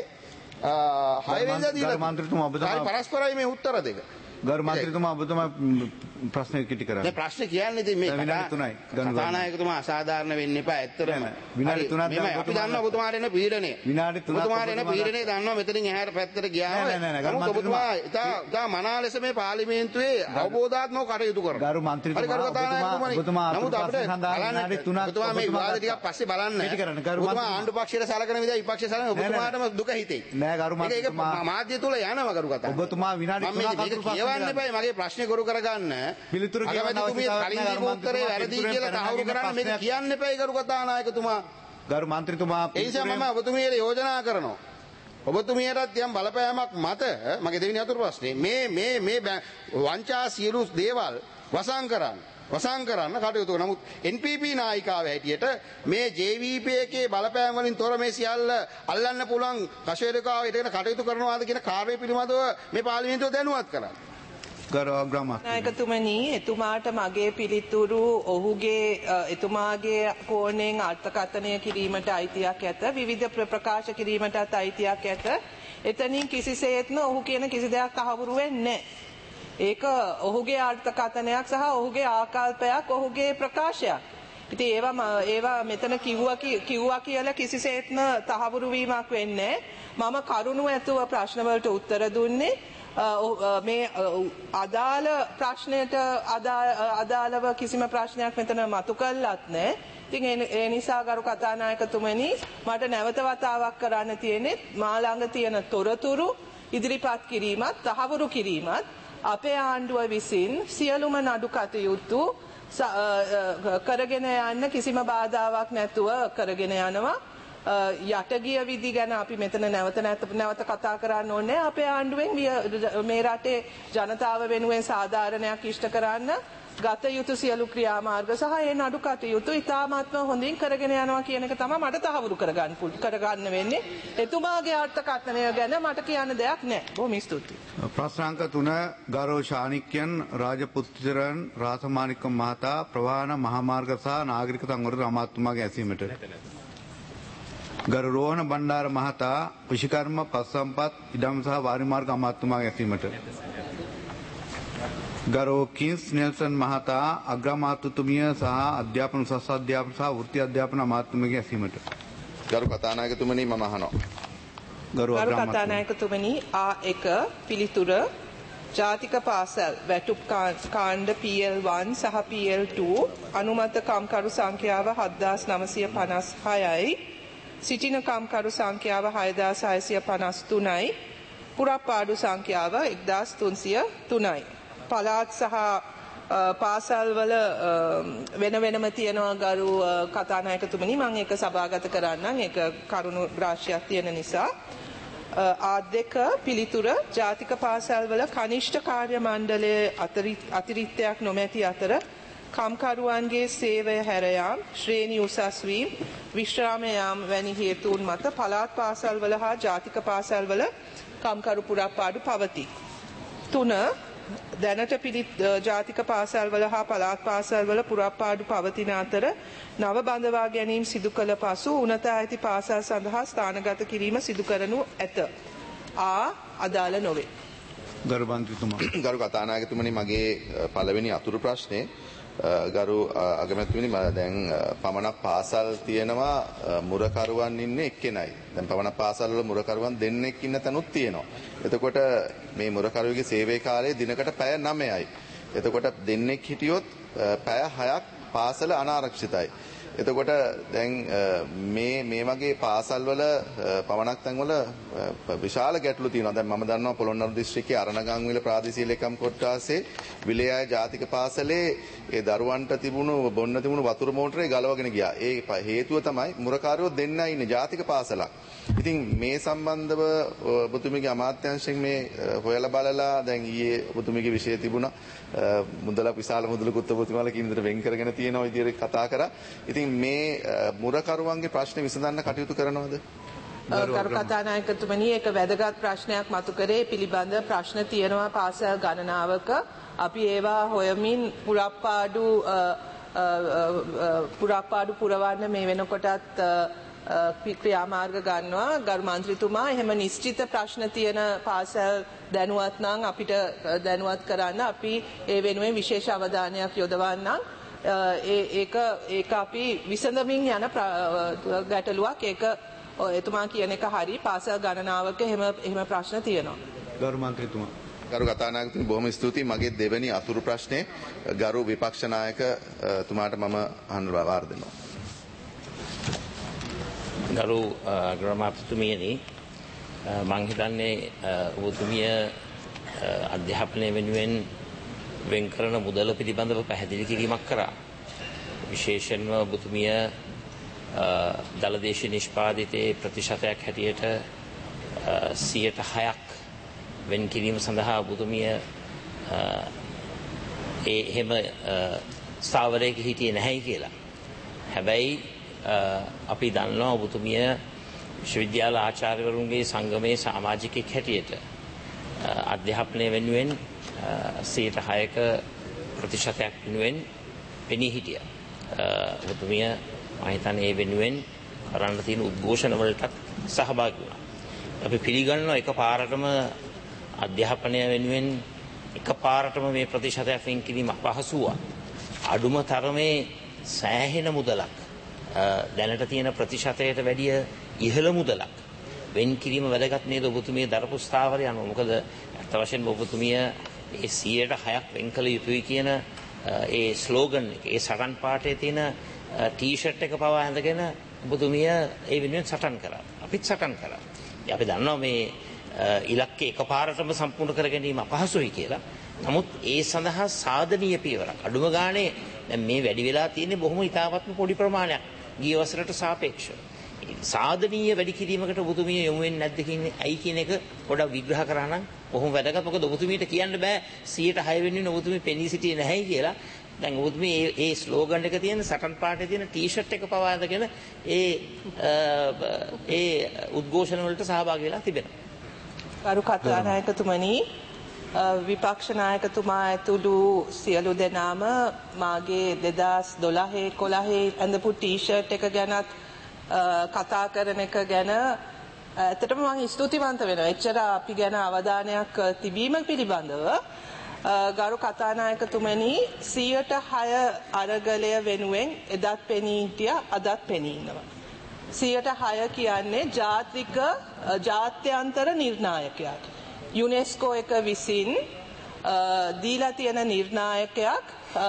6 වෙනිදා දීලා පරස්පරයි මේ උත්තර දෙක. ගරු මන්ත්‍රීතුමා ඔබතුමා ප්‍රශ්න කිටි කරා. දැන් ප්‍රශ්න කියන්නේ ඉතින් මේ විනාඩි 3යි. කතානායකතුමා අසාධාරණ වෙන්න එපා. ඇත්තටම විනාඩි 3ක් දැන් අපි දන්නවා ඔබතුමාට එන පීඩනය. විනාඩි 3ක් ඔබතුමාට එන පීඩනය දන්නවා මෙතනින් එහාට පැත්තට ගියාම. නෑ ඔබතුමා ඉතා මනා ලෙස මේ පාර්ලිමේන්තුවේ අවබෝධාත්මක කටයුතු කරනවා. ගරු මන්ත්‍රීතුමා ඔබතුමා නමුත් අපිට විනාඩි 3ක් ඔබතුමා මේ විවාද ටිකක් පස්සේ බලන්න. ඔබතුමා ආණ්ඩු පක්ෂයට සලකන විදිහ විපක්ෂය සලකන ඔබතුමාටම දුක හිතෙයි. නෑ ගරු මන්ත්‍රීතුමා ඒක මාධ්‍ය තුල යනවා ගරු කතා. ඔබතුමා විනාඩි 3ක් කියවන්න එපා. මගේ ප්‍රශ්නේ කරු කරගන්න පිළිතුරු කියවන්න අවශ්‍යතාවයක් කලින් දීපු උත්තරේ වැරදි කියලා තහවුරු කරන්න මේක කියන්න එපයි ගරු කතානායකතුමා. ගරු මන්ත්‍රීතුමා ඒ නිසා මම ඔබතුමියට යෝජනා කරනවා. ඔබතුමියටත් යම් බලපෑමක් මත මගේ දෙවෙනි අතුරු ප්‍රශ්නේ මේ වංචා සියලු දේවල් වසන් කරන්න. වසන් කරන්න කටයුතු කරනවා. නමුත් NPP නායිකාව හැටියට මේ JVP එකේ බලපෑම් වලින් තොර මේ සියල්ල අල්ලන්න පුළුවන් කෂේරුකාව ඉදගෙන කටයුතු කරනවාද කියන කාර්යය පිළිබඳව මේ පාර්ලිමේන්තුව දැනුවත් කරන්න. නායකතුමනි, එතුමාට මගේ පිළිතුරු ඔහුගේ එතුමාගේ කෝණයෙන් අර්ථකථනය කිරීමට අයිතියක් ඇත. විවිධ ප්‍රකාශ කිරීමටත් අයිතියක් ඇත. එතනින් කිසිසේත්ම ඔහු කියන කිසි දෙයක් තහවුරු වෙන්නේ නැහැ. ඒක ඔහුගේ අර්ථකථනයක් සහ ඔහුගේ ආකල්පයක්, ඔහුගේ ප්‍රකාශයක්. ඉතින් ඒවා මෙතන කිව්වා කියලා කිසිසේත්ම තහවුරු වීමක් වෙන්නේ නැහැ. මම කරුණු ඇතුව ප්‍රශ්න වලට උත්තර දුන්නේ. මේ අදාළ ප්‍රශ්නයට අදාළව කිසිම ප්‍රශ්නයක් මෙතන මතු කළත් නැහැ. ඉතින් ඒ නිසා ගරු කතානායකතුමනි, මට නැවත වතාවක් කරන්න තියෙන්නේ මා ළඟ තියෙන තොරතුරු ඉදිරිපත් කිරීමත් තහවුරු කිරීමත් අපේ ආණ්ඩුව විසින් සියලුම නඩු කටයුතු කරගෙන යන්න කිසිම බාධාවක් නැතුව කරගෙන යනවා. යටගිය විදි ගැන අපි මෙතන නැවත කතා කරන්න ඕනේ. අපේ ආණ්ඩුවෙන් මේ රටේ ජනතාව වෙනුවෙන් සාධාරණයක් ඉෂ්ට කරන්න ගත යුතු සියලු ක්‍රියාමාර්ග සහ ඒ නඩු කටයුතු ඉතාමත්ම හොඳින් කරගෙන යනවා කියන එක තමයි මට තහවුරු කරගන්න වෙන්නේ. එතුමාගේ අර්ථකථනය ගැන මට කියන්න දෙයක් නැහැ. බොහොම ස්තුතියි. ප්‍රශ්නාංක 3 ගෞරව ශානික්‍යන් රාජපුත්‍රයන් රාසමානික්ක මහතා ප්‍රවාහන මහාමාර්ග සහ නාගරික සංවර්ධන අමාත්‍යතුමාගේ ඇසීමට. ගරු රෝහණ බණ්ඩාර මහතා කෘෂිකර්ම පස්සම්පත් ඉඩම් සහ වාරිමාර්ග අමාත්‍යතුමාගේ ඇසීමට. ගරු කින්ස් නෙල්සන් මහතා අග්‍රාමාත්‍යතුමිය සහ අධ්‍යාපන උසස් අධ්‍යාපන සහ වෘත්ති අධ්‍යාපන අමාත්‍යතුමගේ ඇසීමට. ගරු කතානායකතුමනි මම අහනවා. ගරු කතානායකතුමනි, A1 පිළිතුර ජාතික පාසල් වැටුප් කාණ්ඩ PL1 සහ PL2 අනුමත කම්කරු සංඛ්‍යාව 7956යි. සිටින කම්කරු සංඛ්‍යාව 6653යි. පුරප්පාඩු සංඛ්‍යාව 1303යි. පළාත් සහ පාසල් වල වෙනම තියෙනවා ගරු කතානායකතුමනි. මම ඒක සභාගත කරන්නම්. ඒක කරුණු රාශියක් තියෙන නිසා. A2 පිළිතුර ජාතික පාසල් වල කනිෂ්ඨ කාර්ය මණ්ඩලයේ අතිරික්තයක් නොමැති අතර කම්කරුවන්ගේ සේවය හැර යාම්, ශ්‍රේණි උසස් වීම, විශ්‍රාම යාම වැනි හේතුන් මත පළාත් පාසල් වල හා ජාතික පාසල් වල කම්කරු පුරප්පාඩු පවතී. 3 දැනට ජාතික පාසල් වල හා පළාත් පාසල් වල පුරප්පාඩු පවතින අතර නව බඳවා ගැනීම සිදු කළ පසු උනත ඇති පාසල් සඳහා ස්ථානගත කිරීම සිදු කරනු ඇත. අදාළ නොවේ. ගරු කතානායකතුමනි, මගේ පළවෙනි අතුරු ප්‍රශ්නේ ගරු අගමැතිතුමනි, දැන් පමණක් පාසල් තියෙනවා මුරකරුවන් ඉන්නේ එක්කෙනයි. දැන් පමණක් පාසල් වල මුරකරුවන් දෙන්නෙක් ඉන්න තැනුත් තියෙනවා. එතකොට මේ මුරකරුවෙකුගේ සේවය කාලය දිනකට පැය 9යි. එතකොට දෙන්නෙක් හිටියොත් පැය 6ක් පාසල අනාරක්ෂිතයි. එතකොට දැන් මේ වගේ පාසල් වල පමණක් තැන්වල විශාල ගැටලු තියෙනවා. දැන් මම දන්නවා පොළොන්නරු දිස්ත්‍රික්කයේ අරණගංවිල ප්‍රාදේශීය ලේකම් කොට්ටාසේ විලයාය ජාතික පාසලේ ඒ දරුවන්ට බොන්න තිබුණු වතුර මෝටරේ ගලවගෙන ගියා. ඒ හේතුව තමයි මුරකාරයෝ දෙන්නයි ඉන්නේ ජාතික පාසලක්. ඉතින් මේ සම්බන්ධව ඔබතුමීගේ අමාත්‍යාංශයෙන් මේ හොයලා බලලා දැන් ඊයේ ඔබතුමීගේ විෂය තිබුණා. මුදලක් විශාල මුදලකුත් ඔබතුමාලා කින් විතර වෙන් කරගෙන තියෙන විදිහට කතා කරා. ඉතින් මේ මුරකරුවන්ගේ ප්‍රශ්න විසඳන්න කටයුතු කරනවද? ගරු කතානායකතුමනි, ඒක වැදගත් ප්‍රශ්නයක් මතු කරේ. පිළිබඳ ප්‍රශ්න තියෙනවා පාසල් ගණනාවක. අපි ඒවා හොයමින් පුරප්පාඩු පුරවන්න මේ වෙනකොටත් ක්‍රියාමාර්ග ගන්නවා. ගරු මන්ත්‍රීතුමා එහෙම නිශ්චිත ප්‍රශ්න තියෙන පාසල් දැනුවත් නම් අපිට දැනුවත් කරන්න අපි ඒ වෙනුවෙන් විශේෂ අවධානයක් යොදවන්නම්. ඒක අපි විසඳමින් යන ගැටලුවක්. ඒක එතුමා කියන එක හරි. පාසල් ගණනාවක එහෙම ප්‍රශ්න තියෙනවා. ගරු මන්ත්‍රීතුමා. ගරු කතානායකතුමනි, බොහොම ස්තුතියි. මගේ දෙවෙනි අතුරු ප්‍රශ්නේ ගරු විපක්ෂ නායක තුමාට මම අහන්න වාර දෙනවා. ගරු අග්‍රාමාත්‍යතුමියනි, මම හිතන්නේ ඔබතුමිය අධ්‍යාපනය වෙනුවෙන් වෙන් කරන මුදල පිළිබඳව පැහැදිලි කිරීමක් කරා. විශේෂයෙන්ම ඔබතුමිය දලදේශීය නිෂ්පාදිතයේ ප්‍රතිශතයක් හැටියට 106ක් වෙන් කිරීම සඳහා ඔබතුමිය එහෙම ස්ථාවරයක හිටියේ නැහැයි කියලා. හැබැයි අපි දන්නවා ඔබතුමිය විශ්වවිද්‍යාල ආචාර්යවරුන්ගේ සංගමයේ සමාජිකෙක් හැටියට අධ්‍යාපනය වෙනුවෙන් 6%ක ප්‍රතිශතයක් වෙනුවෙන් පෙනී හිටියා. ඔබතුමිය මම හිතන්නේ ඒ වෙනුවෙන් කරන්න තියෙන උද්ඝෝෂණ වලටත් සහභාගී වුණා. අපි පිළිගන්නවා එකපාරටම අධ්‍යාපනය වෙනුවෙන් එකපාරටම මේ ප්‍රතිශතයක් වෙන් කිරීම අපහසු වුණා. අඩුම තරමේ සෑහෙන මුදලක් දැනට තියෙන ප්‍රතිශතයට වැඩිය ඉහළ මුදලක් වෙන් කිරීම වැදගත් නේද ඔබතුමිය දරපු ස්ථාවරය අනුව. මොකද අත් වශයෙන්ම ඔබතුමිය ඒ 100%ක් වෙන් කළ යුතුයි කියන ඒ ස්ලෝගන් එක, ඒ සටන් පාඨයේ තියෙන ටී-ෂර්ට් එක පවා ඇඳගෙන ඔබතුමිය ඒ වෙනුවෙන් සටන් කරා. අපිත් සටන් කරා. අපි දන්නවා මේ ඉලක්කය එකපාරටම සම්පූර්ණ කර ගැනීම අපහසුයි කියලා. නමුත් ඒ සඳහා සාධනීය පියවරක්. අඩුම ගානේ දැන් මේ වැඩි වෙලා තියෙන්නේ බොහොම ඉතාමත්ම පොඩි ප්‍රමාණයක් ගිය වසරට සාපේක්ෂව. සාධනීය වැඩි කිරීමකට ඔබතුමිය යොමු වෙන්නේ නැද්ද කියන්නේ ඇයි කියන එක පොඩ්ඩක් විග්‍රහ කරා නම් බොහොම වැදගත්. මොකද ඔබතුමියට කියන්න බෑ 106 වෙනින් ඔබතුමිය පෙනී සිටියේ නැහැයි කියලා. දැන් ඔබතුමිය ඒ ස්ලෝගන් එක තියෙන සටන් පාටේ තියෙන ටී-ෂර්ට් එක පවා අඳගෙන ඒ උද්ඝෝෂණ වලට සහභාගී වෙලා තිබෙනවා. ගරු කතානායකතුමනි, විපක්ෂ නායකතුමා ඇතුළු සියලු දෙනාම මාගේ 2012-11 ඇඳපු ටී-ෂර්ට් එක ගැනත් කතා කරන එක ගැන ඇත්තටම මම ස්තුතිවන්ත වෙනවා. එච්චර අපි ගැන අවධානයක් තිබීම පිළිබඳව. ගරු කතානායකතුමනි, 106 අරගලය වෙනුවෙන් එදත් පෙනී හිටියා, අදත් පෙනී ඉන්නවා. 106 කියන්නේ ජාත්‍යන්තර නිර්ණායකයක්. යුනෙස්කෝ එක විසින් දීලා තියෙන නිර්ණායකයක්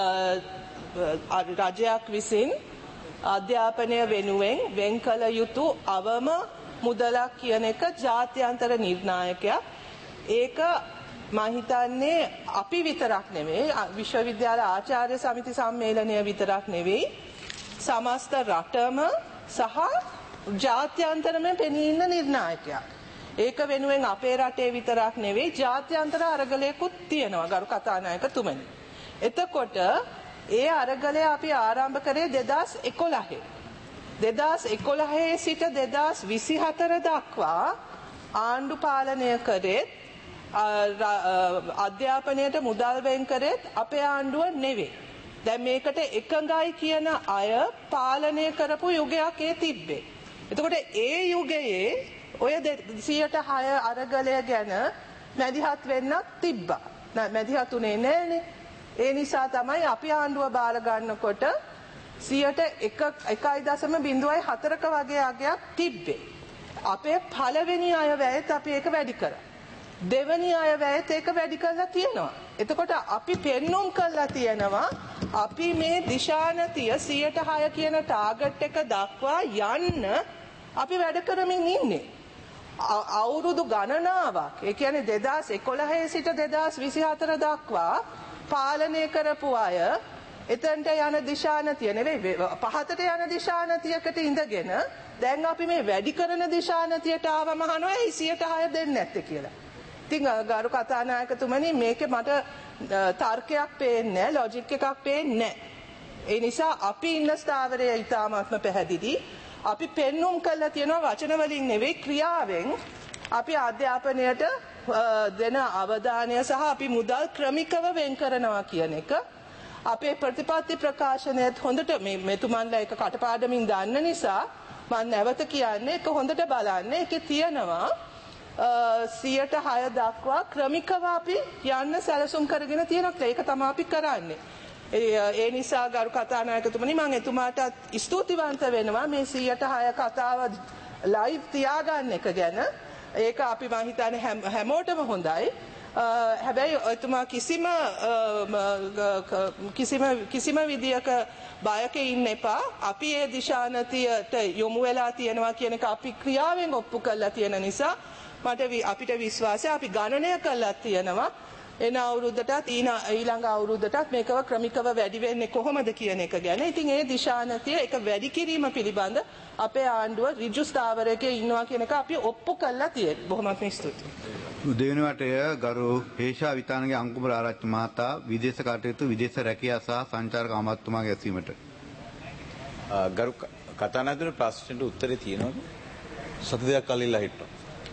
රජයක් විසින් අධ්‍යාපනය වෙනුවෙන් වෙන් කළ යුතු අවම මුදලක් කියන එක ජාත්‍යන්තර නිර්ණායකයක්. ඒක මම හිතන්නේ අපි විතරක් නෙවෙයි, විශ්වවිද්‍යාල ආචාර්ය සමිති සම්මේලනය විතරක් නෙවෙයි, සමස්ත රටම සහ ජාත්‍යන්තරම පෙනී ඉන්න නිර්ණායකයක්. ඒක වෙනුවෙන් අපේ රටේ විතරක් නෙවෙයි ජාත්‍යන්තර අරගලයකුත් තියෙනවා ගරු කතානායකතුමනි. එතකොට ඒ අරගලය අපි ආරම්භ කරේ 2011. 2011 සිට 2024 දක්වා ආණ්ඩු පාලනය කරේ අධ්‍යාපනයට මුදල් වෙන් කරේ අපේ ආණ්ඩුව නෙවෙයි. දැන් මේකට එකඟයි කියන අය පාලනය කරපු යුගයක් ඒ තිබ්බේ. එතකොට ඒ යුගයේ ඔය 106 අරගලය ගැන මැදිහත් වෙන්නත් තිබ්බා. මැදිහත් උනේ නෑනේ. ඒ නිසා තමයි අපි ආණ්ඩුව බාර ගන්නකොට 1.04ක වගේ අගයක් තිබ්බේ. අපේ පළවෙනි අයවැයත් අපි ඒක වැඩි කරා. දෙවෙනි අයවැයත් ඒක වැඩි කරලා තියෙනවා. එතකොට අපි පෙන්눔 කරලා තියෙනවා අපි මේ දිශානතිය 106 කියන ටාගට් එක දක්වා යන්න අපි වැඩ කරමින් ඉන්නේ. අවුරුදු ගණනාවක්, ඒ කියන්නේ 2011 සිට 2024 දක්වා පාලනය කරපු අය එතනට යන දිශානතිය නෙවෙයි, පහතට යන දිශානතියකට ඉඳගෙන දැන් අපි මේ වැඩි කරන දිශානතියට ආවම අහනවා 106 දෙන්නේ නැත්තේ කියලා. ඉතින් ගරු කතානායකතුමනි, මේකේ මට තර්කයක් පේන්නේ නැහැ, ලොජික් එකක් පේන්නේ නැහැ. ඒ නිසා අපි ඉන්න ස්ථාවරය ඉතාමත්ම පැහැදිලි. අපි පෙන්눔 කළා තියෙනවා වචන වලින් නෙවෙයි ක්‍රියාවෙන් අපි අධ්‍යාපනයට දෙන අවධානය සහ අපි මුදල් ක්‍රමිකව වෙන් කරනවා කියන එක. අපේ ප්‍රතිපත්ති ප්‍රකාශනයත් හොඳට මෙතුමන්ලා එක කටපාඩමින් දන්න නිසා මම නැවත කියන්නේ ඒක හොඳට බලන්න. ඒකේ තියෙනවා 106 දක්වා ක්‍රමිකව අපි යන්න සැලසුම් කරගෙන තියෙනවා. ඒක තමයි අපි කරන්නේ. ඒ නිසා ගරු කතානායකතුමනි, මම එතුමාට ස්තුතිවන්ත වෙනවා මේ 106 කතාව ලයිව් තියාගන්න එක ගැන. ඒක අපි මම හිතන්නේ හැමෝටම හොඳයි. හැබැයි එතුමා කිසිම විදියක බයක ඉන්න එපා. අපි ඒ දිශානතියට යොමු වෙලා තියෙනවා කියන එක අපි ක්‍රියාවෙන් ඔප්පු කරලා තියෙන නිසා අපිට විශ්වාසය, අපි ගණනය කරලා තියෙනවා එන අවුරුද්දටත් ඊළඟ අවුරුද්දටත් මේකව ක්‍රමිකව වැඩි වෙන්නේ කොහොමද කියන එක ගැන. ඉතින් ඒ දිශානතිය ඒක වැඩි කිරීම පිළිබඳ අපේ ආණ්ඩුව ඍජු ස්ථාවරයක ඉන්නවා කියන එක අපි ඔප්පු කරලා තියෙනවා. බොහොමත්ම ස්තුතියි. දෙවෙනිවටය ගරු හේෂා විතානගේ අංකුමර ආරච්චි මහතා විදේශ කටයුතු විදේශ රැකියා සහ සංචාරක අමාත්‍යතුමාගේ ඇසීමට. ගරු කතානායකතුමනි ප්‍රශ්නෙට උත්තරේ තියෙනවද? සති දෙකක් කලින්ලා හිටනවා.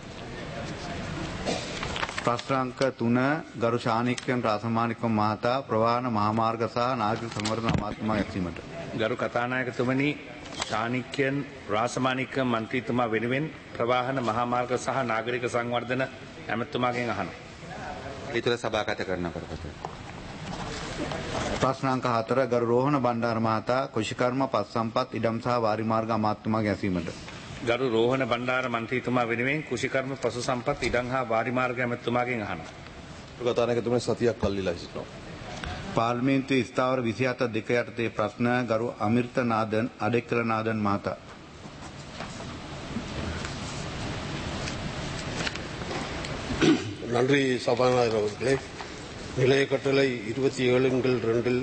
ප්‍රශ්නාංක 3 ගරු ශානික්කන් රාසමානික්කම් මහතා ප්‍රවාහන මහාමාර්ග සහ නාගරික සංවර්ධන අමාත්‍යතුමාගේ ඇසීමට. ගරු කතානායකතුමනි ශානික්‍යන් රාසමානික්ක මන්ත්‍රීතුමා වෙනුවෙන් ප්‍රවාහන මහාමාර්ග සහ නාගරික සංවර්ධන ඇමතුමාගෙන් අහනවා. ඊතර සභාගත කරන කරපත. ප්‍රශ්නාංක 4 ගරු රෝහණ බණ්ඩාර මහතා කුෂිකර්ම පස් සම්පත් ඉඩම් සහ වාරි මාර්ග අමාත්‍යතුමාගේ ඇසීමට. ගරු රෝහණ බණ්ඩාර මන්ත්‍රීතුමා වෙනුවෙන් කුෂිකර්ම පසු සම්පත් ඉඩම් හා වාරි මාර්ග ඇමතුමාගෙන් අහනවා. කතානායකතුමනි සතියක් කල්ලිලා සිටිනවා. පාර්ලිමේන්තුවේ ස්ථාවර 27 2 යටතේ ප්‍රශ්න ගරු අමිර්ත නාදන් අඩෙක්කල නාදන් මහතා. நன்றி சபாநாயகர் அவர்களே. நிலைய கட்டளை 27/2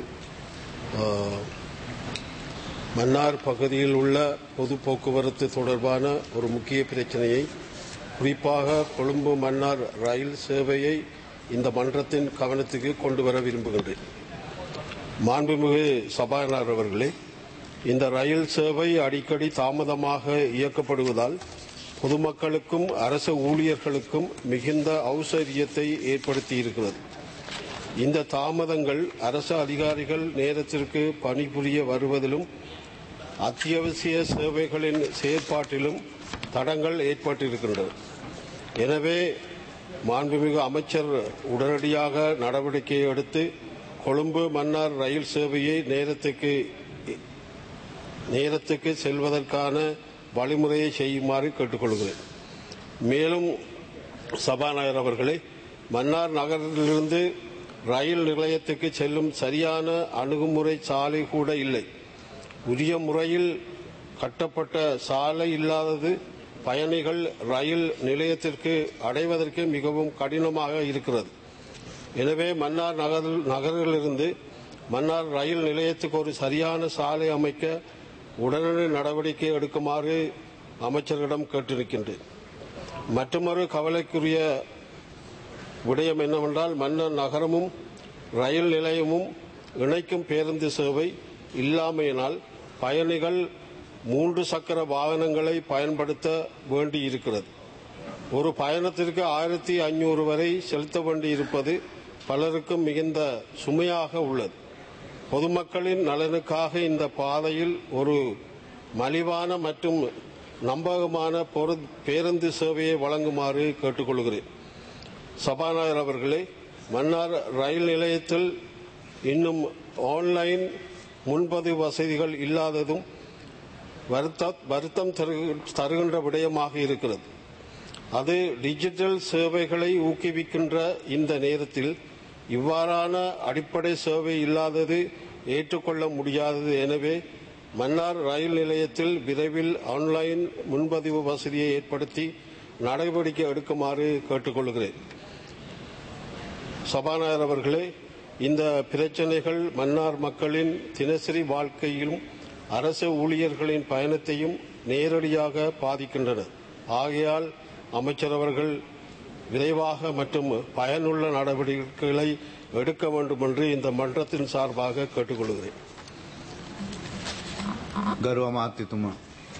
மன்னார் பகுதியில் உள்ள பொது போக்குவரத்து தொடர்பான ஒரு முக்கிய பிரச்சனையை, குறிப்பாக கொழும்பு மன்னார் ரயில் சேவையை இந்த மன்றத்தின் கவனத்துக்கு கொண்டு வர விரும்புகின்றேன். மாண்புமிகு சபாநாயகர் அவர்களே, இந்த ரயில் சேவை அடிக்கடி தாமதமாக இயக்கப்படுவதால் பொதுமக்களுக்கும் அரசு ஊழியர்களுக்கும் மிகுந்த அசௌகரியத்தை ஏற்படுத்தியிருக்கிறது. இந்த தாமதங்கள் அரசு அதிகாரிகள் நேரத்திற்கு பணிபுரிய வருவதிலும் அத்தியாவசிய சேவைகளின் செயற்பாட்டிலும் தடங்கள் ஏற்பட்டிருக்கின்றன. எனவே மாண்புமிகு அமைச்சர் உடனடியாக நடவடிக்கை எடுத்து கொழும்பு மன்னார் ரயில் சேவையை நேரத்துக்கு செல்வதற்கான வழிமுறையை செய்யுமாறு கேட்டுக்கொள்கிறேன். மேலும் சபாநாயகர் அவர்களே, மன்னார் நகரிலிருந்து ரயில் நிலையத்துக்கு செல்லும் சரியான அணுகுமுறை சாலை கூட இல்லை. உரிய முறையில் கட்டப்பட்ட சாலை இல்லாதது பயணிகள் ரயில் நிலையத்திற்கு அடைவதற்கு மிகவும் கடினமாக இருக்கிறது. எனவே மன்னார் நகரிலிருந்து மன்னார் ரயில் நிலையத்துக்கு ஒரு சரியான சாலை அமைக்க உடனடி நடவடிக்கை எடுக்குமாறு அமைச்சர்களிடம் கேட்டிருக்கின்றேன். மற்றொரு கவலைக்குரிய விடயம் என்னவென்றால், மன்னார் நகரமும் ரயில் நிலையமும் இணைக்கும் பேருந்து சேவை இல்லாமையினால் பயணிகள் 3 சக்கர வாகனங்களை பயன்படுத்த வேண்டியிருக்கிறது. ஒரு பயணத்திற்கு 1500 வரை செலுத்த வேண்டியிருப்பது பலருக்கும் மிகுந்த சுமையாக உள்ளது. பொதுமக்களின் நலனுக்காக இந்த பாதையில் ஒரு மலிவான மற்றும் நம்பகமான பேருந்து சேவையை வழங்குமாறு கேட்டுக்கொள்கிறேன். சபாநாயகர் அவர்களே, மன்னார் ரயில் நிலையத்தில் இன்னும் ஆன்லைன் முன்பதிவு வசதிகள் இல்லாததும் வருத்தம் தருகின்ற விடயமாக இருக்கிறது. அது டிஜிட்டல் சேவைகளை ஊக்குவிக்கின்ற இந்த நேரத்தில் இவ்வாறான அடிப்படை சேவை இல்லாதது ஏற்றுக்கொள்ள முடியாதது. எனவே மன்னார் ரயில் நிலையத்தில் விரைவில் ஆன்லைன் முன்பதிவு வசதியை ஏற்படுத்தி நடவடிக்கை எடுக்குமாறு கேட்டுக்கொள்கிறேன். சபாநாயகர் அவர்களே, இந்த பிரச்சனைகள் மன்னார் மக்களின் தினசரி வாழ்க்கையிலும் அரசு ஊழியர்களின் பயணத்தையும் நேரடியாக பாதிக்கின்றன. ஆகையால் அமைச்சர் அவர்கள் விரைவாக மற்றும் பயனுள்ள நடவடிக்கைகளை எடுக்க வேண்டும் என்று இந்த மன்றத்தின் சார்பாக கேட்டுக்கொள்கிறேன். ගරු අමාත්‍යතුමා.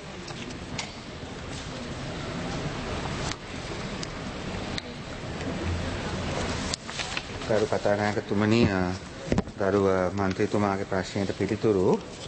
ගරු කතානායකතුමනි, ගරු මන්ත්‍රීතුමාගේ ප්‍රශ්නයට පිළිතුරු.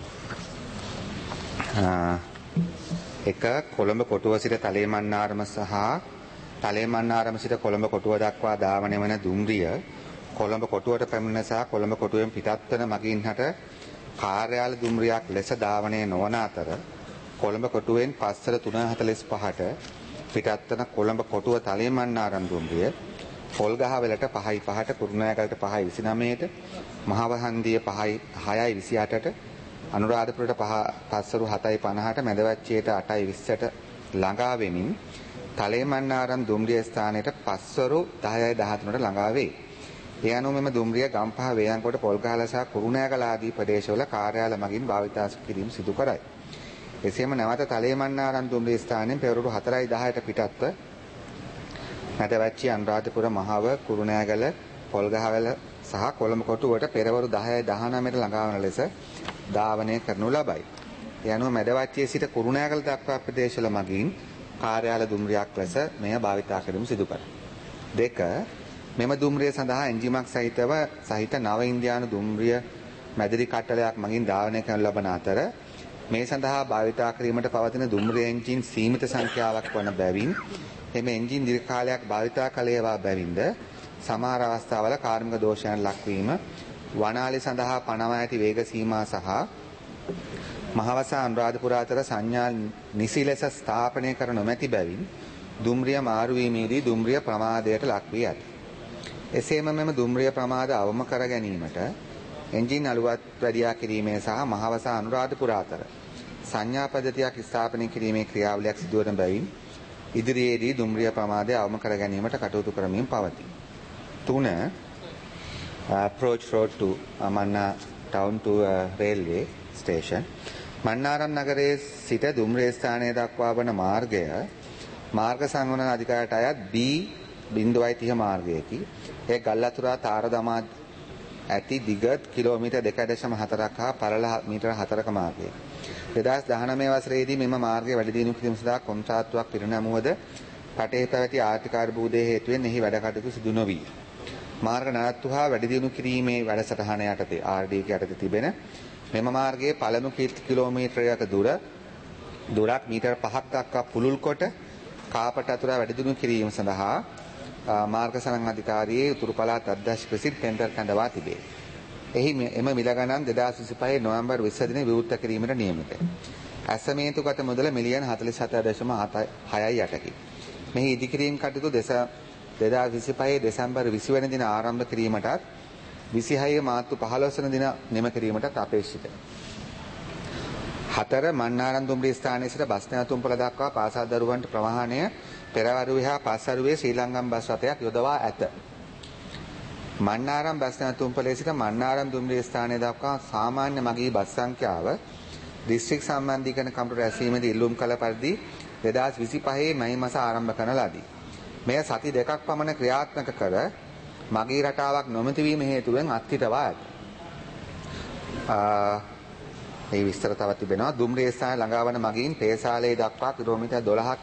එක කොළඹ කොටුව සිට තලේමන්නාරම සහ තලේමන්නාරම සිට කොළඹ කොටුව දක්වා ධාවනය වන දුම්රිය කොළඹ කොටුවට පැමිණෙන සහ කොළඹ කොටුවෙන් පිටත් වන මගින්හට කාර්යාල දුම්රියක් ලෙස ධාවනය නොවන අතර කොළඹ කොටුවෙන් පස්සර 3:45ට පිටත් වන කොළඹ කොටුව තලේමන්නාරම් දුම්රිය පොල්ගහවෙලට 5:05ට කුරුණෑගලට 5:29ට මහවහන්දිය 6:28ට අනුරාධපුරට පස්සරු 7:50ට මැදවැච්චියට 8:20ට ළඟා වෙමින් තලේමන්නාරම් දුම්රිය ස්ථානයට පස්සරු 10:13ට ළඟා වේ. ඒ අනුව මෙම දුම්රිය ගම්පහ වේයන්කොට පොල්ගහල සහ කුරුණෑගල ආදී ප්‍රදේශවල කාර්යාල මගින් භාවිතා කිරීම සිදු කරයි. එසේම නැවත තලේමන්නාරම් දුම්රිය ස්ථානයෙන් පෙරවරු 4:10ට පිටත්ව මැදවැච්චි අනුරාධපුර මහව කුරුණෑගල පොල්ගහවැල සහ කොළඹ කොටුවට පෙරවරු 10:19ට ළඟා වන ලෙස ධාවනය කරනු ලබයි. ඒ අනුව මැදවැච්චියේ සිට කුරුණෑගල දක්වා ප්‍රදේශවල මගින් කාර්යාල දුම්රියක් ලෙස මෙය භාවිතා කිරීම සිදු කරයි. 2. මෙම දුම්රිය සඳහා එන්ජිමක් සහිත නව ඉන්දියානු දුම්රිය මැදිරි කට්ටලයක් මගින් ධාවනය කරනු ලබන අතර මේ සඳහා භාවිතා කිරීමට පවතින දුම්රිය එන්ජින් සීමිත සංඛ්‍යාවක් වන බැවින් එම එන්ජින් දීර්ඝ කාලයක් භාවිතා කළ ඒවා බැවින්ද සමහර අවස්ථාවල කාර්මික දෝෂයන් ලක්වීම වනාලි සඳහා පනවා ඇති වේග සීමා සහ මහවසා අනුරාධපුර අතර සංඥා නිසි ලෙස ස්ථාපනය කර නොමැති බැවින් දුම්රිය මාරු වීමේදී දුම්රිය ප්‍රමාදයට ලක් වී ඇත. එසේම මෙම දුම්රිය ප්‍රමාද අවම කර ගැනීමට එන්ජින් අලුවත් වැඩියා කිරීමේ සහ මහවසා අනුරාධපුර අතර සංඥා පද්ධතියක් ස්ථාපනය කිරීමේ ක්‍රියාවලියක් සිදුවන බැවින් ඉදිරියේදී දුම්රිය ප්‍රමාදය අවම කර ගැනීමට කටයුතු කරමින් පවතී. 3. Approach road to Manna town to railway station. Mannar නගරයේ සිට දුම්රිය ස්ථානයේ දක්වා වන මාර්ගය මාර්ග සංවර්ධන අධිකාරියට අයත් B.30 මාර්ගයකි. ඒ ගල්අතුරා තාර දමා ඇති දිග කිලෝමීටර් 2.4ක් හා පළල මීටර් 4ක මාර්ගයකි. 2019 වසරේදී මෙම මාර්ගය වැඩි දියුණු කිරීම සඳහා කොන්ත්‍රාත්තුවක් පිරිනැමුවද රටේ පැවති ආර්ථික අර්බුදයේ හේතුවෙන් එහි වැඩ කටයුතු සිදු නොවී මාර්ග නඩත්තු හා වැඩි දියුණු කිරීමේ වැඩසටහන යටතේ RDK යටතේ තිබෙන මෙම මාර්ගයේ පළමු කිලෝමීටරයක දුරක් මීටර් 5ක් දක්වා පුළුල් කොට කාපට අතුරා වැඩි දියුණු කිරීම සඳහා මාර්ග සරං අධිකාරියේ උතුරු පළාත් අධ්‍යක්ෂ විසින් ටෙන්ඩර් කැඳවා තිබේ. එහි එම මිල ගණන් 2025 නොවැම්බර් 20 දින විවෘත කිරීමට නියමිතයි. ඇසමේන්තුගත මුදල මිලියන 47.68කි. මෙහි ඉදිකිරීම් කටයුතු 2025 දෙසැම්බර් 20 වෙනි දින ආරම්භ කිරීමටත් 26 මාර්තු 15 වෙනි දින නිම කිරීමටත් අපේක්ෂිතයි. 4. මන්නාරම් දුම්රිය ස්ථානයේ සිට බස් නැවතුම්පළ දක්වා පාසල් දරුවන්ට ප්‍රවාහනය පෙරවරුවේ හා පස්වරුවේ ශ්‍රී ලංකම් බස් රථයක් යොදවා ඇත. මන්නාරම් බස් නැවතුම්පළේ සිට මන්නාරම් දුම්රිය ස්ථානයේ දක්වා සාමාන්‍ය මගී බස් සංඛ්‍යාව දිස්ත්‍රික් සම්බන්ධීකරණ කමිටුව රැස්වීමේදී ඉල්ලුම් කළ පරිදි 2025 මැයි මාස ආරම්භ කරන ලදී. මෙය සති දෙකක් පමණ ක්‍රියාත්මක කර මගී රටාවක් නොමැති වීම හේතුවෙන් අත්හිටවා ඇත. මේ විස්තර තවත් තිබෙනවා. දුම්රිය ස්ථානයේ ළඟා වන මගීන් පේසාලේ දක්වා කිලෝමීටර්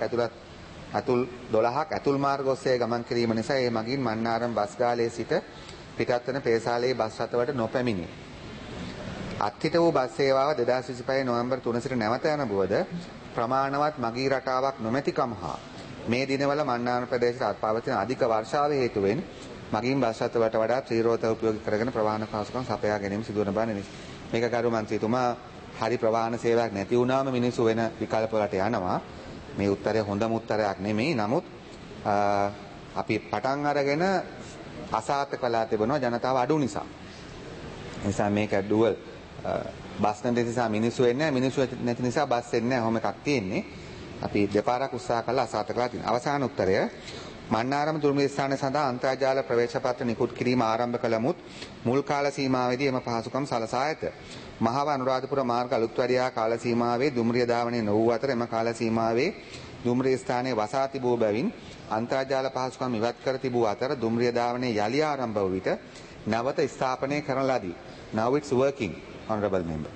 12ක් ඇතුල් මාර්ග ඔස්සේ ගමන් කිරීම නිසා ඒ මගීන් මන්නාරම් බස් ගාලේ සිට පිටත් වන පේසාලේ බස් රථවලට නොපැමිණේ. අත්හිට වූ බස් සේවාව 2025 නොවැම්බර් 3 සිට නැවත යන බවද ප්‍රමාණවත් මගී රටාවක් නොමැතිකම හා මේ දිනවල මන්නාරම් ප්‍රදේශයට පවතින අධික වර්ෂාව හේතුවෙන් මගීන් බස් රථවලට වඩා ත්‍රිරෝත උපයෝගී කරගෙන ප්‍රවාහන පහසුකම් සපයා ගැනීම සිදුවන බව මේක ගරු මන්ත්‍රීතුමා හරි ප්‍රවාහන සේවයක් නැති වුණාම මිනිස්සු වෙන විකල්ප වලට යනවා. මේ උත්තරය හොඳම උත්තරයක් නෙමෙයි. නමුත් අපි පටන් අරගෙන අසාර්ථක වෙලා තිබෙනවා ජනතාව අඩු නිසා. ඒ නිසා මේක ඩුවල් බස් නැති නිසා මිනිස්සු එන්නේ නැහැ. මිනිස්සු නැති නිසා බස් එන්නේ නැහැ. ඔහොම එකක් තියෙන්නේ. අපි දෙපාරක් උත්සාහ කළා අසාර්ථක වෙලා තියෙනවා. අවසාන උත්තරය මන්නාරම් දුම්රිය ස්ථානය සඳහා අන්තර්ජාල ප්‍රවේශ පත්‍ර නිකුත් කිරීම ආරම්භ කළමුත් මුල් කාල සීමාවේදී එම පහසුකම් සලසා ඇත. මහව අනුරාධපුර මාර්ග අලුත් වැඩියා කාල සීමාවේ දුම්රිය ධාවනය නොවූ අතර එම කාල සීමාවේ දුම්රිය ස්ථානයේ වසා තිබූ බැවින් අන්තර්ජාල පහසුකම් ඉවත් කර තිබූ අතර දුම්රිය ධාවනය යලි ආරම්භ වූ විට නැවත ස්ථාපනය කරන ලදී. Now it's working, honorable member.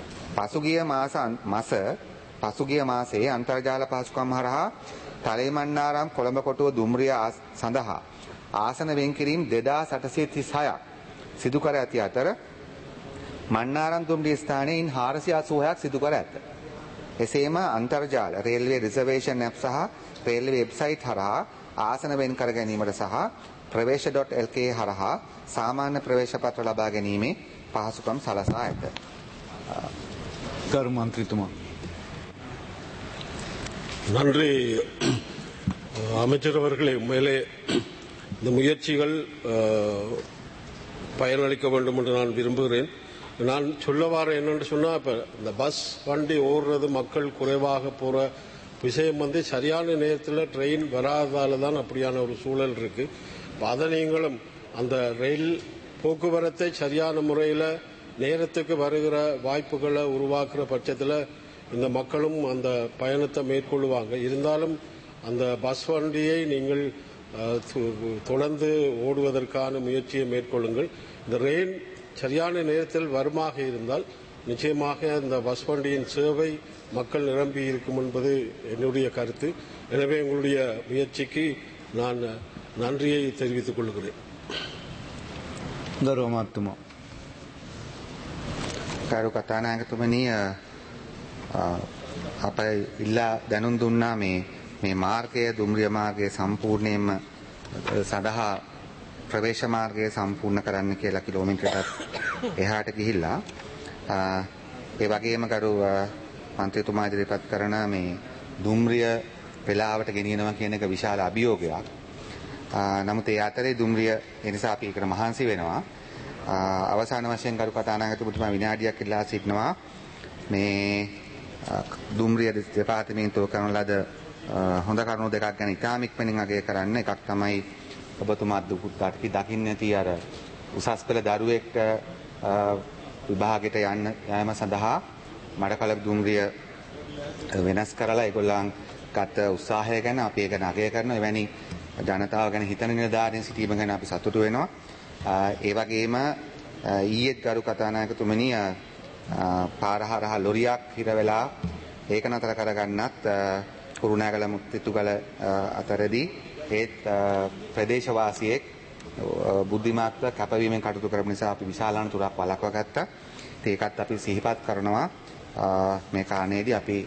පසුගිය මාසයේ අන්තර්ජාල පහසුකම් හරහා තලේමන්නාරම් කොළඹ කොටුව දුම්රිය සඳහා ආසන වෙන් කිරීම 2836ක් සිදු කර ඇති අතර මන්නාරම් දුම්රිය ස්ථානයේ 486ක් සිදු කර ඇත. එසේම අන්තර්ජාල රේල්වේ රිසර්වේෂන් ඇප් සහ රේල්වේ වෙබ්සයිට් හරහා ආසන වෙන් කර ගැනීමට සහ ප්‍රවේශ.lk හරහා සාමාන්‍ය ප්‍රවේශ පත්‍ර ලබා ගැනීමේ පහසුකම් සලසා ඇත. ගරු මන්ත්‍රීතුමා. நன்றி அமைச்சர் அவர்களே. உண்மையிலே இந்த முயற்சிகள் பயனளிக்க வேண்டும் என்று நான் விரும்புகிறேன். நான் சொல்ல வர என்னென்று சொன்னால், இப்போ இந்த பஸ் வண்டி ஓடுறது மக்கள் குறைவாக போகிற விஷயம் சரியான நேரத்தில் ட்ரெயின் வராததால் தான் அப்படியான ஒரு சூழல் இருக்குது. அதை நீங்களும் அந்த ரயில் போக்குவரத்தை சரியான முறையில் நேரத்துக்கு வருகிற வாய்ப்புகளை உருவாக்குற பட்சத்தில் இந்த மக்களும் அந்த பயணத்தை மேற்கொள்வாங்க. இருந்தாலும் அந்த பஸ் வண்டியை நீங்கள் தொடர்ந்து ஓடுவதற்கான முயற்சியை மேற்கொள்ளுங்கள். இந்த ரெயின் சரியான நேரத்தில் வருமாக இருந்தால் நிச்சயமாக இந்த பஸ் வண்டியின் சேவை மக்கள் நிரம்பி இருக்கும் என்பது என்னுடைய கருத்து. எனவே உங்களுடைய முயற்சிக்கு நான் நன்றியை தெரிவித்துக் கொள்கிறேன். ගරුමාත්තුමා කරු කතානායකතුමනි අප ඉල්ලා දැනුම් දුන්නා මේ මාර්ගය දුම්රිය මාර්ගය සම්පූර්ණයෙන්ම සඳහා ප්‍රවේශ මාර්ගය සම්පූර්ණ කරන්න කියලා කිලෝමීටරයක් එහාට ගිහිල්ලා ඒ වගේම කරු මන්ත්‍රීතුමා ඉදිරිපත් කරන මේ දුම්රිය වෙලාවට ගෙනියනවා කියන එක විශාල අභියෝගයක්. නමුත් ඒ අතරේ දුම්රිය ඒ නිසා අපි ඒකට මහන්සි වෙනවා. අවසාන වශයෙන් කරු කතානායකතුමා විනාඩියක් ඉල්ලා සිටිනවා මේ දුම්රිය දෙපාර්තමේන්තුව කරන ලද හොඳ කරුණු දෙකක් ගැන ඉතාම ඉක්මනින් අගය කරන්න. එකක් තමයි ඔබතුමා දුපුත්තාට දකින්න නැති අර උසස් පෙළ දරුවෙක්ට විභාගයට යෑම සඳහා මඩකල දුම්රිය වෙනස් කරලා ඒගොල්ලන් ගත උත්සාහය ගැන අපි ඒක අගය කරනවා. එවැනි ජනතාව ගැන හිතන නිලධාරීන් සිටීම ගැන අපි සතුටු වෙනවා. ඒ වගේම ඊයේත් ගරු කතානායකතුමනි පාර හරහා ලොරියක් හිර වෙලා ඒක නතර කරගන්නත් කුරුණෑගල මුත්තිතුගල අතරදී ඒත් ප්‍රදේශවාසියෙක් බුද්ධිමත්ව කැපවීමෙන් කටයුතු කරපු නිසා අපි විශාල අනතුරක් වළක්වා ගත්තා. ඒකත් අපි සිහිපත් කරනවා මේ කාණේදී අපි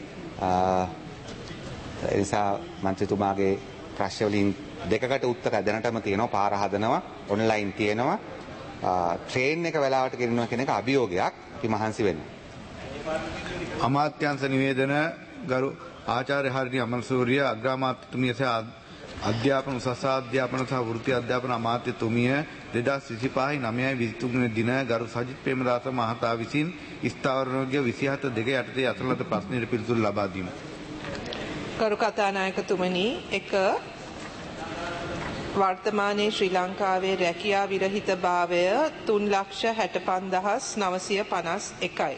ඒ නිසා මන්ත්‍රීතුමාගේ ප්‍රශ්න වලින් දෙකකට උත්තර දැනටම තියෙනවා. පාර හදනවා, ඔන්ලයින් තියෙනවා, ට්‍රේන් එක වෙලාවට ගෙනියනවා කියන එක අභියෝගයක්. අපි මහන්සි වෙනවා. අමාත්‍යාංශ නිවේදන ගරු ආචාර්ය හරිනි අමරසූරිය අග්‍රාමාත්‍යතුමිය සහ අධ්‍යාපන උසස් අධ්‍යාපන සහ වෘත්ති අධ්‍යාපන අමාත්‍යතුමිය 2025 9 දින ගරු සජිත් ප්‍රේමදාස මහතා විසින් ස්ථාවරණෝග්‍ය 27 යටතේ අසන ලද ප්‍රශ්නයට පිළිතුරු ලබා දීම. ගරු කතානායකතුමනි, එක වර්තමානයේ ශ්‍රී ලංකාවේ රැකියා විරහිතභාවය 3,65,951යි.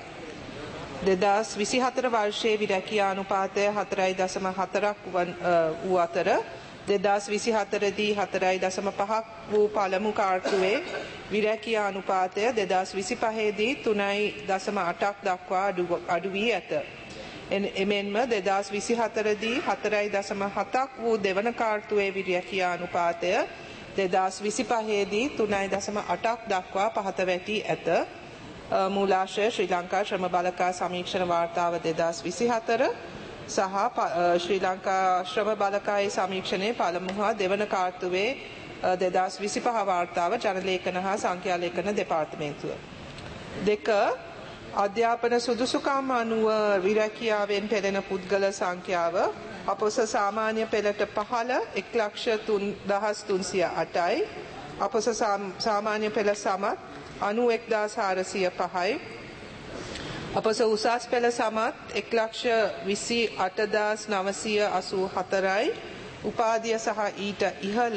2024 වර්ෂයේ විරැකියා අනුපාතය 4.4ක් වූ අතර 2024 දී 4.5ක් වූ පළමු කාර්තුවේ විරැකියා අනුපාතය 2025 දී 3.8ක් දක්වා අඩු වී ඇත. එමෙන්ම 2024 දී 4.7ක් වූ දෙවන කාර්තුවේ විරැකියා අනුපාතය 2025 දී 3.8ක් දක්වා පහත වැටී ඇත. මූලාශ්‍රය ශ්‍රී ලංකා ශ්‍රම බලකා සමීක්ෂණ වාර්තාව 2024 සහ ශ්‍රී ලංකා ශ්‍රම බලකායේ සමීක්ෂණයේ පළමු හා දෙවන කාර්තුවේ 2025 වාර්තාව ජනලේඛන හා සංඛ්‍යාලේඛන දෙපාර්තමේන්තුව. දෙක අධ්‍යාපන සුදුසුකම් අනුව විරැකියාවෙන් පෙළෙන පුද්ගල සංඛ්‍යාව අපොස සාමාන්‍ය පෙළට පහළ 1,03,308යි. අපොස සාමාන්‍ය පෙළ සමත් 91,405යි. අපොස උසස් පෙළ සමත් 1,28,984යි. උපාධිය සහ ඊට ඉහළ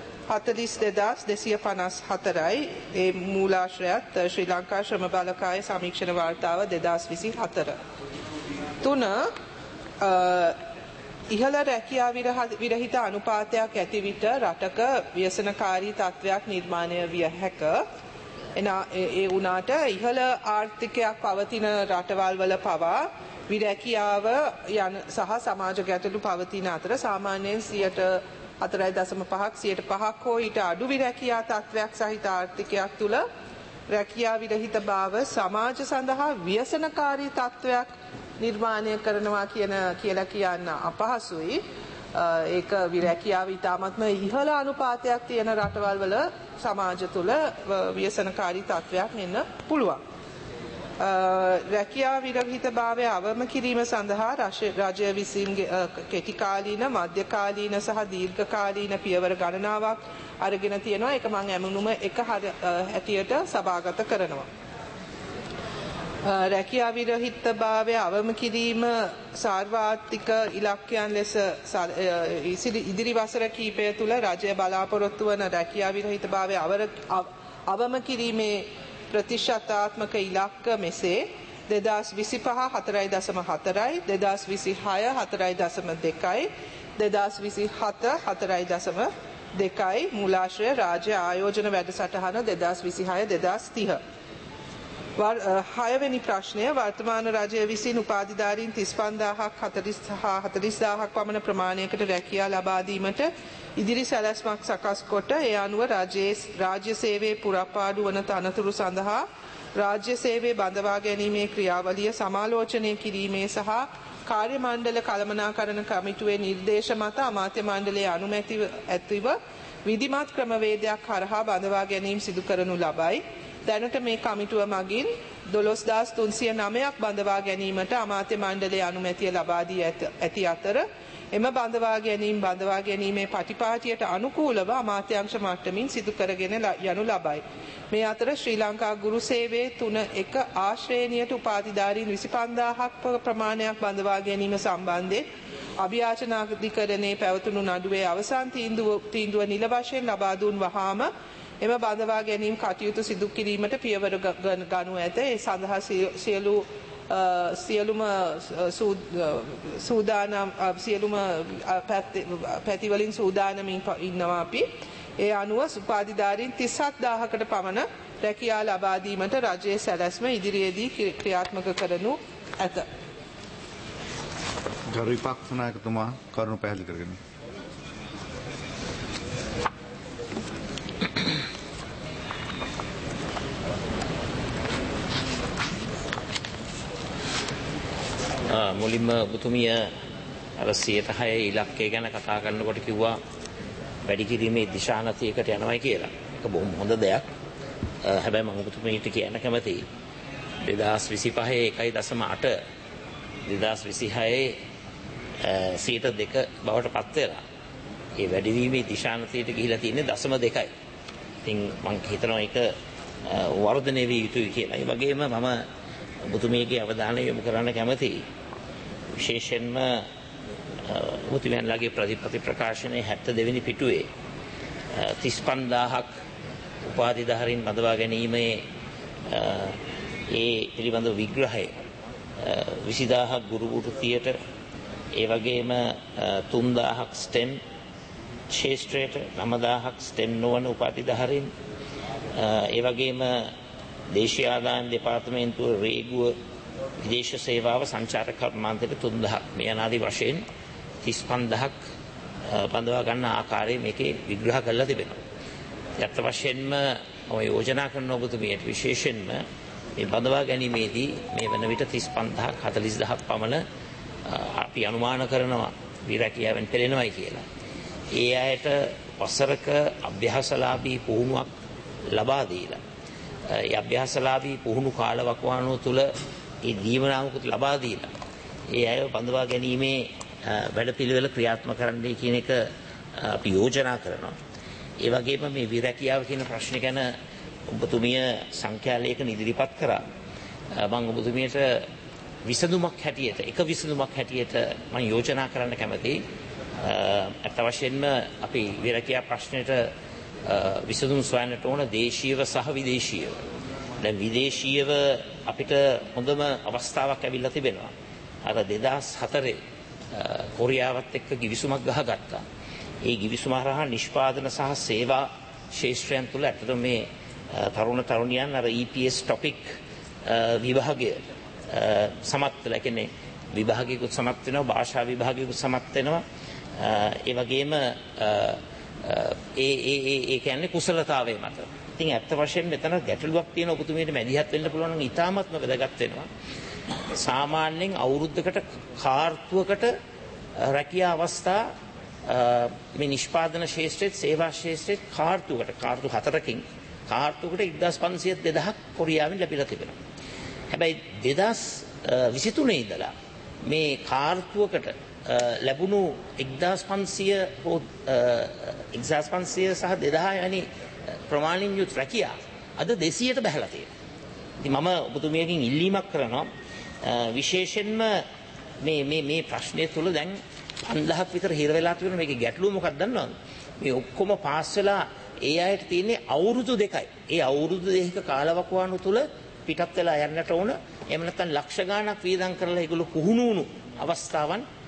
42,254යි. ඒ මූලාශ්‍රයත් ශ්‍රී ලංකා ශ්‍රම බලකායේ සමීක්ෂණ වාර්තාව 2024. 3. ඉහළ රැකියා විරහිත අනුපාතයක් ඇති විට රටක ව්‍යසනකාරී තත්ත්වයක් නිර්මාණය විය හැක. ඒ වුණාට ඉහළ ආර්ථිකයක් පවතින රටවල් වල පවා විරැකියාව සහ සමාජ ගැටලු පවතින අතර සාමාන්‍යයෙන් 4.5% හෝ ඊට අඩු විරැකියා තත්ත්වයක් සහිත ආර්ථිකයක් තුළ රැකියා විරහිතභාව සමාජ සඳහා ව්‍යසනකාරී තත්ත්වයක් නිර්මාණය කරනවා කියලා කියන්න අපහසුයි. ඒක විරැකියාව ඉතාමත්ම ඉහළ අනුපාතයක් තියෙන රටවල් වල සමාජ තුළ ව්‍යසනකාරී තත්ත්වයක් එන්න පුළුවන්. රැකියා විරහිතභාවය අවම කිරීම සඳහා රජය විසින් කෙටිකාලීන, මධ්‍යකාලීන සහ දීර්ඝකාලීන පියවර ගණනාවක් අරගෙන තියෙනවා. ඒක මම ඇමුණුම එක හැටියට සභාගත කරනවා. රැකියා විරහිතභාවය අවම කිරීම සාර්වත්‍රික ඉලක්කයන් ලෙස ඉදිරි වසර කිහිපය තුළ රජය බලාපොරොත්තු වන රැකියා විරහිතභාවය අවම කිරීමේ ප්‍රතිශතාත්මක ඉලක්ක මෙසේ 2025 4.4යි, 2026 4.2යි, 2027 2යි මූලාශ්‍රය රාජ්‍ය ආයෝජන වැඩසටහන 2026-2030. 6වෙනි ප්‍රශ්නය වර්තමාන රජය විසින් උපාධිධාරීන් 35000ක් 40000ක් පමණ ප්‍රමාණයකට රැකියා ලබා දීමට ඉදිරි සැලැස්මක් සකස් කොට ඒ අනුව රාජ්‍ය සේවයේ පුරපාඩු වන තනතුරු සඳහා රාජ්‍ය සේවයේ බඳවා ගැනීමේ ක්‍රියාවලිය සමාලෝචනය කිරීමේ සහ කාර්ය මණ්ඩල කළමනාකරණ කමිටුවේ නිර්දේශ මත අමාත්‍ය මණ්ඩලයේ අනුමැති ඇතිව විධිමත් ක්‍රමවේදයක් හරහා බඳවා ගැනීම සිදු කරනු ලබයි. දැනට මේ කමිටුව මගින් 12309ක් බඳවා ගැනීමට අමාත්‍ය මණ්ඩලයේ අනුමැතිය ලබා දී ඇති අතර එම බඳවා ගැනීමේ පටිපාටියට අනුකූලව අමාත්‍යාංශ මට්ටමින් සිදු කරගෙන යනු ලබයි. මේ අතර ශ්‍රී ලංකා ගුරු සේවයේ 3.1 ආශ්‍රේණියට උපාධිධාරීන් 25000ක් ප්‍රමාණයක් බඳවා ගැනීම සම්බන්ධයෙන් අභියාචන අධිකරණයේ පැවතුණු නඩුවේ අවසන් තීන්දුව නිල වශයෙන් ලබා දුන් වහාම එම බඳවා ගැනීම කටයුතු සිදු කිරීමට පියවර ගනු ඇත. ඒ සඳහා සියලුම පැතිවලින් සූදානමින් ඉන්නවා අපි. ඒ අනුව උපාධිධාරීන් 37000කට පමණ රැකියා ලබා දීමට රජයේ සැලැස්ම ඉදිරියේදී ක්‍රියාත්මක කරනු ඇත. ගරු විපක්ෂ නායකතුමා කරුණු පැහැදිලි කරගන්න. මුලින්ම ඔබතුමිය අර 106 ඉලක්කය ගැන කතා කරනකොට කිව්වා වැඩි කිරීමේ දිශානතියකට යනවායි කියලා. ඒක බොහොම හොඳ දෙයක්. හැබැයි මම ඔබතුමියට කියන්න කැමතියි 2025 1.8 2026 102 බවට පත් වෙලා ඒ වැඩිවීමේ දිශානතියට ගිහිලා තියෙන්නේ 0.2යි. ඉතින් මම හිතනවා ඒක වර්ධනය විය යුතුයි කියලා. ඒ වගේම මම ඔබතුමියගේ අවධානය යොමු කරන්න කැමතියි. විශේෂයෙන්ම ඔබතුමියන්ලාගේ ප්‍රතිපත්ති ප්‍රකාශනයේ 72 වෙනි පිටුවේ 35000ක් උපාධිධාරීන් බඳවා ගැනීමේ ඒ පිළිබඳ විග්‍රහය 20000ක් ගුරු වෘත්තියට ඒ වගේම 3000ක් STEM ක්ෂේත්‍රයට 9000ක් STEM නොවන උපාධිධාරීන් ඒ වගේම දේශීය ආදායම් දෙපාර්තමේන්තුව රේගුව විදේශ සේවාව සංචාරක කර්මාන්තයට 3000ක් මේ අනාදි වශයෙන් 35000ක් බඳවා ගන්න ආකාරය මේකේ විග්‍රහ කරලා තිබෙනවා. යත් වශයෙන්ම මම යෝජනා කරන ඔබතුමියට විශේෂයෙන්ම මේ බඳවා ගැනීමේදී මේ වන විට 35000ක් 40000ක් පමණ අපි අනුමාන කරනවා විරැකියාවෙන් පෙළෙනවයි කියලා. ඒ අයට වසරක අභ්‍යාසලාභී පුහුණුවක් ලබා දීලා ඒ අභ්‍යාසලාභී පුහුණු කාලවකවානුව තුළ ඒ දීවනාවකුත් ලබා දීලා ඒ අය බඳවා ගැනීමේ වැඩපිළිවෙල ක්‍රියාත්මක කරන්නයි කියන එක අපි යෝජනා කරනවා. ඒ වගේම මේ විරැකියාව කියන ප්‍රශ්නේ ගැන ඔබතුමිය සංඛ්‍යා ලේඛන ඉදිරිපත් කරා. මම ඔබතුමියට විසඳුමක් හැටියට මම යෝජනා කරන්න කැමතියි. අත් වශයෙන්ම අපි විරැකියා ප්‍රශ්නෙට විසඳුම් සොයන්නට ඕන දේශීයව සහ විදේශීයව. දැන් විදේශීයව අපිට හොඳම අවස්ථාවක් ඇවිල්ලා තිබෙනවා. අර 2004 කොරියාවත් එක්ක ගිවිසුමක් ගහගත්තා. ඒ ගිවිසුම හරහා නිෂ්පාදන සහ සේවා ශාස්ත්‍රයන් තුළ ඇත්තට මේ තරුණ තරුණියන් අර EPS topic විභාගය සමත් වෙලා කියන්නේ විභාගයකුත් සමත් වෙනවා භාෂා විභාගයකුත් සමත් වෙනවා. ඒ වගේම ඒ කියන්නේ කුසලතාවයේ මත. ඉතින් ඇත්ත වශයෙන්ම මෙතන ගැටලුවක් තියෙන ඔබතුමියට මැදිහත් වෙන්න පුළුවන් නම් ඉතාමත්ම වැදගත් වෙනවා. සාමාන්‍යයෙන් අවුරුද්දකට කාර්තුවකට රැකියා අවස්ථා මේ නිෂ්පාදන ශාස්ත්‍රයේ සේවා ශාස්ත්‍රයේ කාර්තු 4කින් කාර්තුවකට 1500 2000ක් කොරියාවෙන් ලැබිලා තිබෙනවා. හැබැයි 2023 ඉඳලා මේ කාර්තුවකට ලැබුණු 1500 සහ 2000 වැනි ප්‍රමාණින් යුත් රැකියා අද 200ට බහලා තියෙනවා. ඉතින් මම ඔබතුමියකින් ඉල්ලීමක් කරනවා විශේෂයෙන්ම මේ ප්‍රශ්නය තුළ දැන් 5000ක් විතර හිර වෙලා තියෙනවා. මේකේ ගැටලුව මොකක්ද දන්නවද? මේ ඔක්කොම පාස් වෙලා ඒ අයට තියෙන්නේ අවුරුදු 2යි. ඒ අවුරුදු 2ක කාලවකවානුව තුළ පිටත් වෙලා යන්නට ඕන. එහෙම නැත්නම් ලක්ෂ ගාණක් වීදම් කරලා ඒගොල්ලෝ පුහුණු වුණු අවස්ථාවන්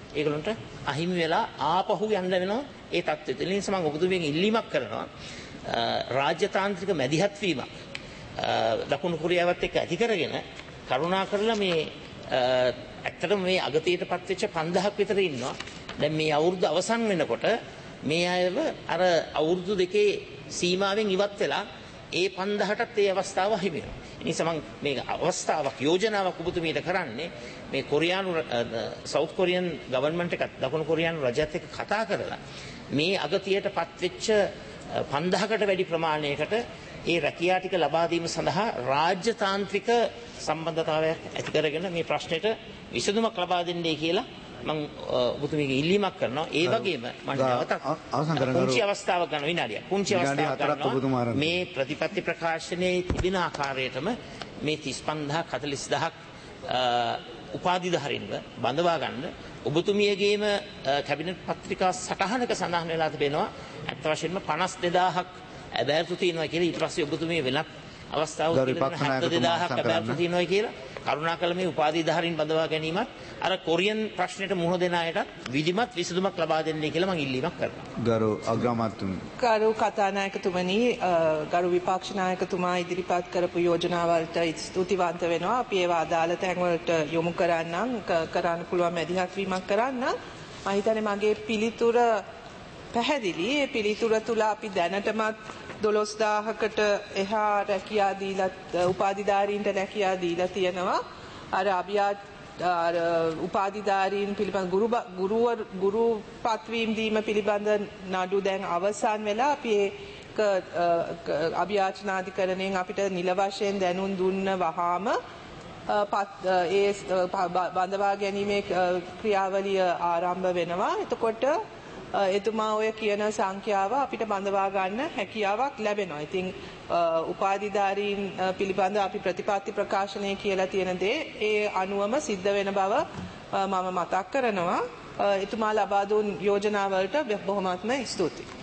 ඒගොල්ලන්ට අහිමි වෙලා ආපහු යන්න වෙනවා ඒ තත්ත්වෙට. ඒ නිසා මම ඔබතුමියගෙන් ඉල්ලීමක් කරනවා රාජ්‍යතාන්ත්‍රික මැදිහත් වීමක් දකුණු කොරියාවත් එක්ක ඇති කරගෙන කරුණා කරලා මේ ඇත්තටම මේ අගතියටපත් වෙච්ච 5000ක් විතර ඉන්නවා. දැන් මේ අවුරුදු අවසන් වෙනකොට මේ අයව අර අවුරුදු දෙකේ සීමාවෙන් ඉවත් වෙලා ඒ 5000ටත් ඒ අවස්ථාව හිමි වෙනවා. ඒ නිසා මම මේ අවස්ථාවක් යෝජනාවක් ඔබතුමීට කරන්නේ මේ කොරියානු සවුත් කොරියන් ගවර්න්මන්ට් එකත් දකුණු කොරියානු රජයත් එක්ක කතා කරලා මේ අගතියටපත් වෙච්ච 5000කට වැඩි ප්‍රමාණයකට ඒ රැකියා ටික ලබා දීම සඳහා රාජ්‍යතාන්ත්‍රික සම්බන්ධතාවයක් ඇති කරගෙන මේ ප්‍රශ්නෙට විසඳුමක් ලබා දෙන්නේ කියලා මම ඔබතුමීගේ ඉල්ලීමක් කරනවා. ඒ වගේම මම නැවතත් පුංචි අවස්ථාවක් ගන්න විනාඩියක්. පුංචි අවස්ථාවක් ගන්නවා. මේ ප්‍රතිපත්ති ප්‍රකාශනයේ තිබෙන ආකාරයටම මේ 35000ක් 40000ක් උපාධිධාරීන්ව බඳවා ගන්න ඔබතුමියගේම කැබිනට් පත්‍රිකා සටහනක සඳහන් වෙලා තිබෙනවා. අත් වශයෙන්ම 52000ක් ඇබෑර්තු තියෙනවා කියලා. ඊට පස්සේ ඔබතුමිය වෙනත් අවස්ථාවක් තිබෙනවා 72000ක් ඇබෑර්තු තියෙනවා කියලා. කරුණාකර මේ උපාධිධාරීන් බඳවා ගැනීමත් අර කොරියන් ප්‍රශ්නෙට මුහුණ දෙන අයට විධිමත් විසඳුමක් ලබා දෙන්නේ කියලා මම ඉල්ලීමක් කරනවා. ගරු අග්‍රාමාත්‍යතුමනි. ගරු කතානායකතුමනි, ගරු විපක්ෂ නායකතුමා ඉදිරිපත් කරපු යෝජනාවලට ස්තුතිවන්ත වෙනවා. අපි ඒවා අදාළ තැන්වලට යොමු කරන්න පුළුවන් මැදිහත් වීමක් කරන්න. මම හිතන්නේ මගේ පිළිතුර පැහැදිලි. ඒ පිළිතුර තුල අපි දැනටමත් 12000කට එහා රැකියා දීලා උපාධිධාරීන්ට රැකියා දීලා තියෙනවා. අර උපාධිධාරීන් පිළිබඳ ගුරු පත්වීම් දීම පිළිබඳ නඩු දැන් අවසන් වෙලා අපි ඒක අභියාචනාධිකරණයෙන් අපිට නිල වශයෙන් දැනුම් දුන්න වහාම ඒ බඳවා ගැනීමේ ක්‍රියාවලිය ආරම්භ වෙනවා. එතකොට එතුමා ඔය කියන සංඛ්‍යාව අපිට බඳවා ගන්න හැකියාවක් ලැබෙනවා. ඉතින් උපාධිධාරීන් පිළිබඳ අපි ප්‍රතිපත්ති ප්‍රකාශනය කියලා තියෙන දේ ඒ අනුවම සිද්ධ වෙන බව මම මතක් කරනවා. එතුමා ලබා දුන් යෝජනාවලට බොහොමත්ම ස්තුතියි.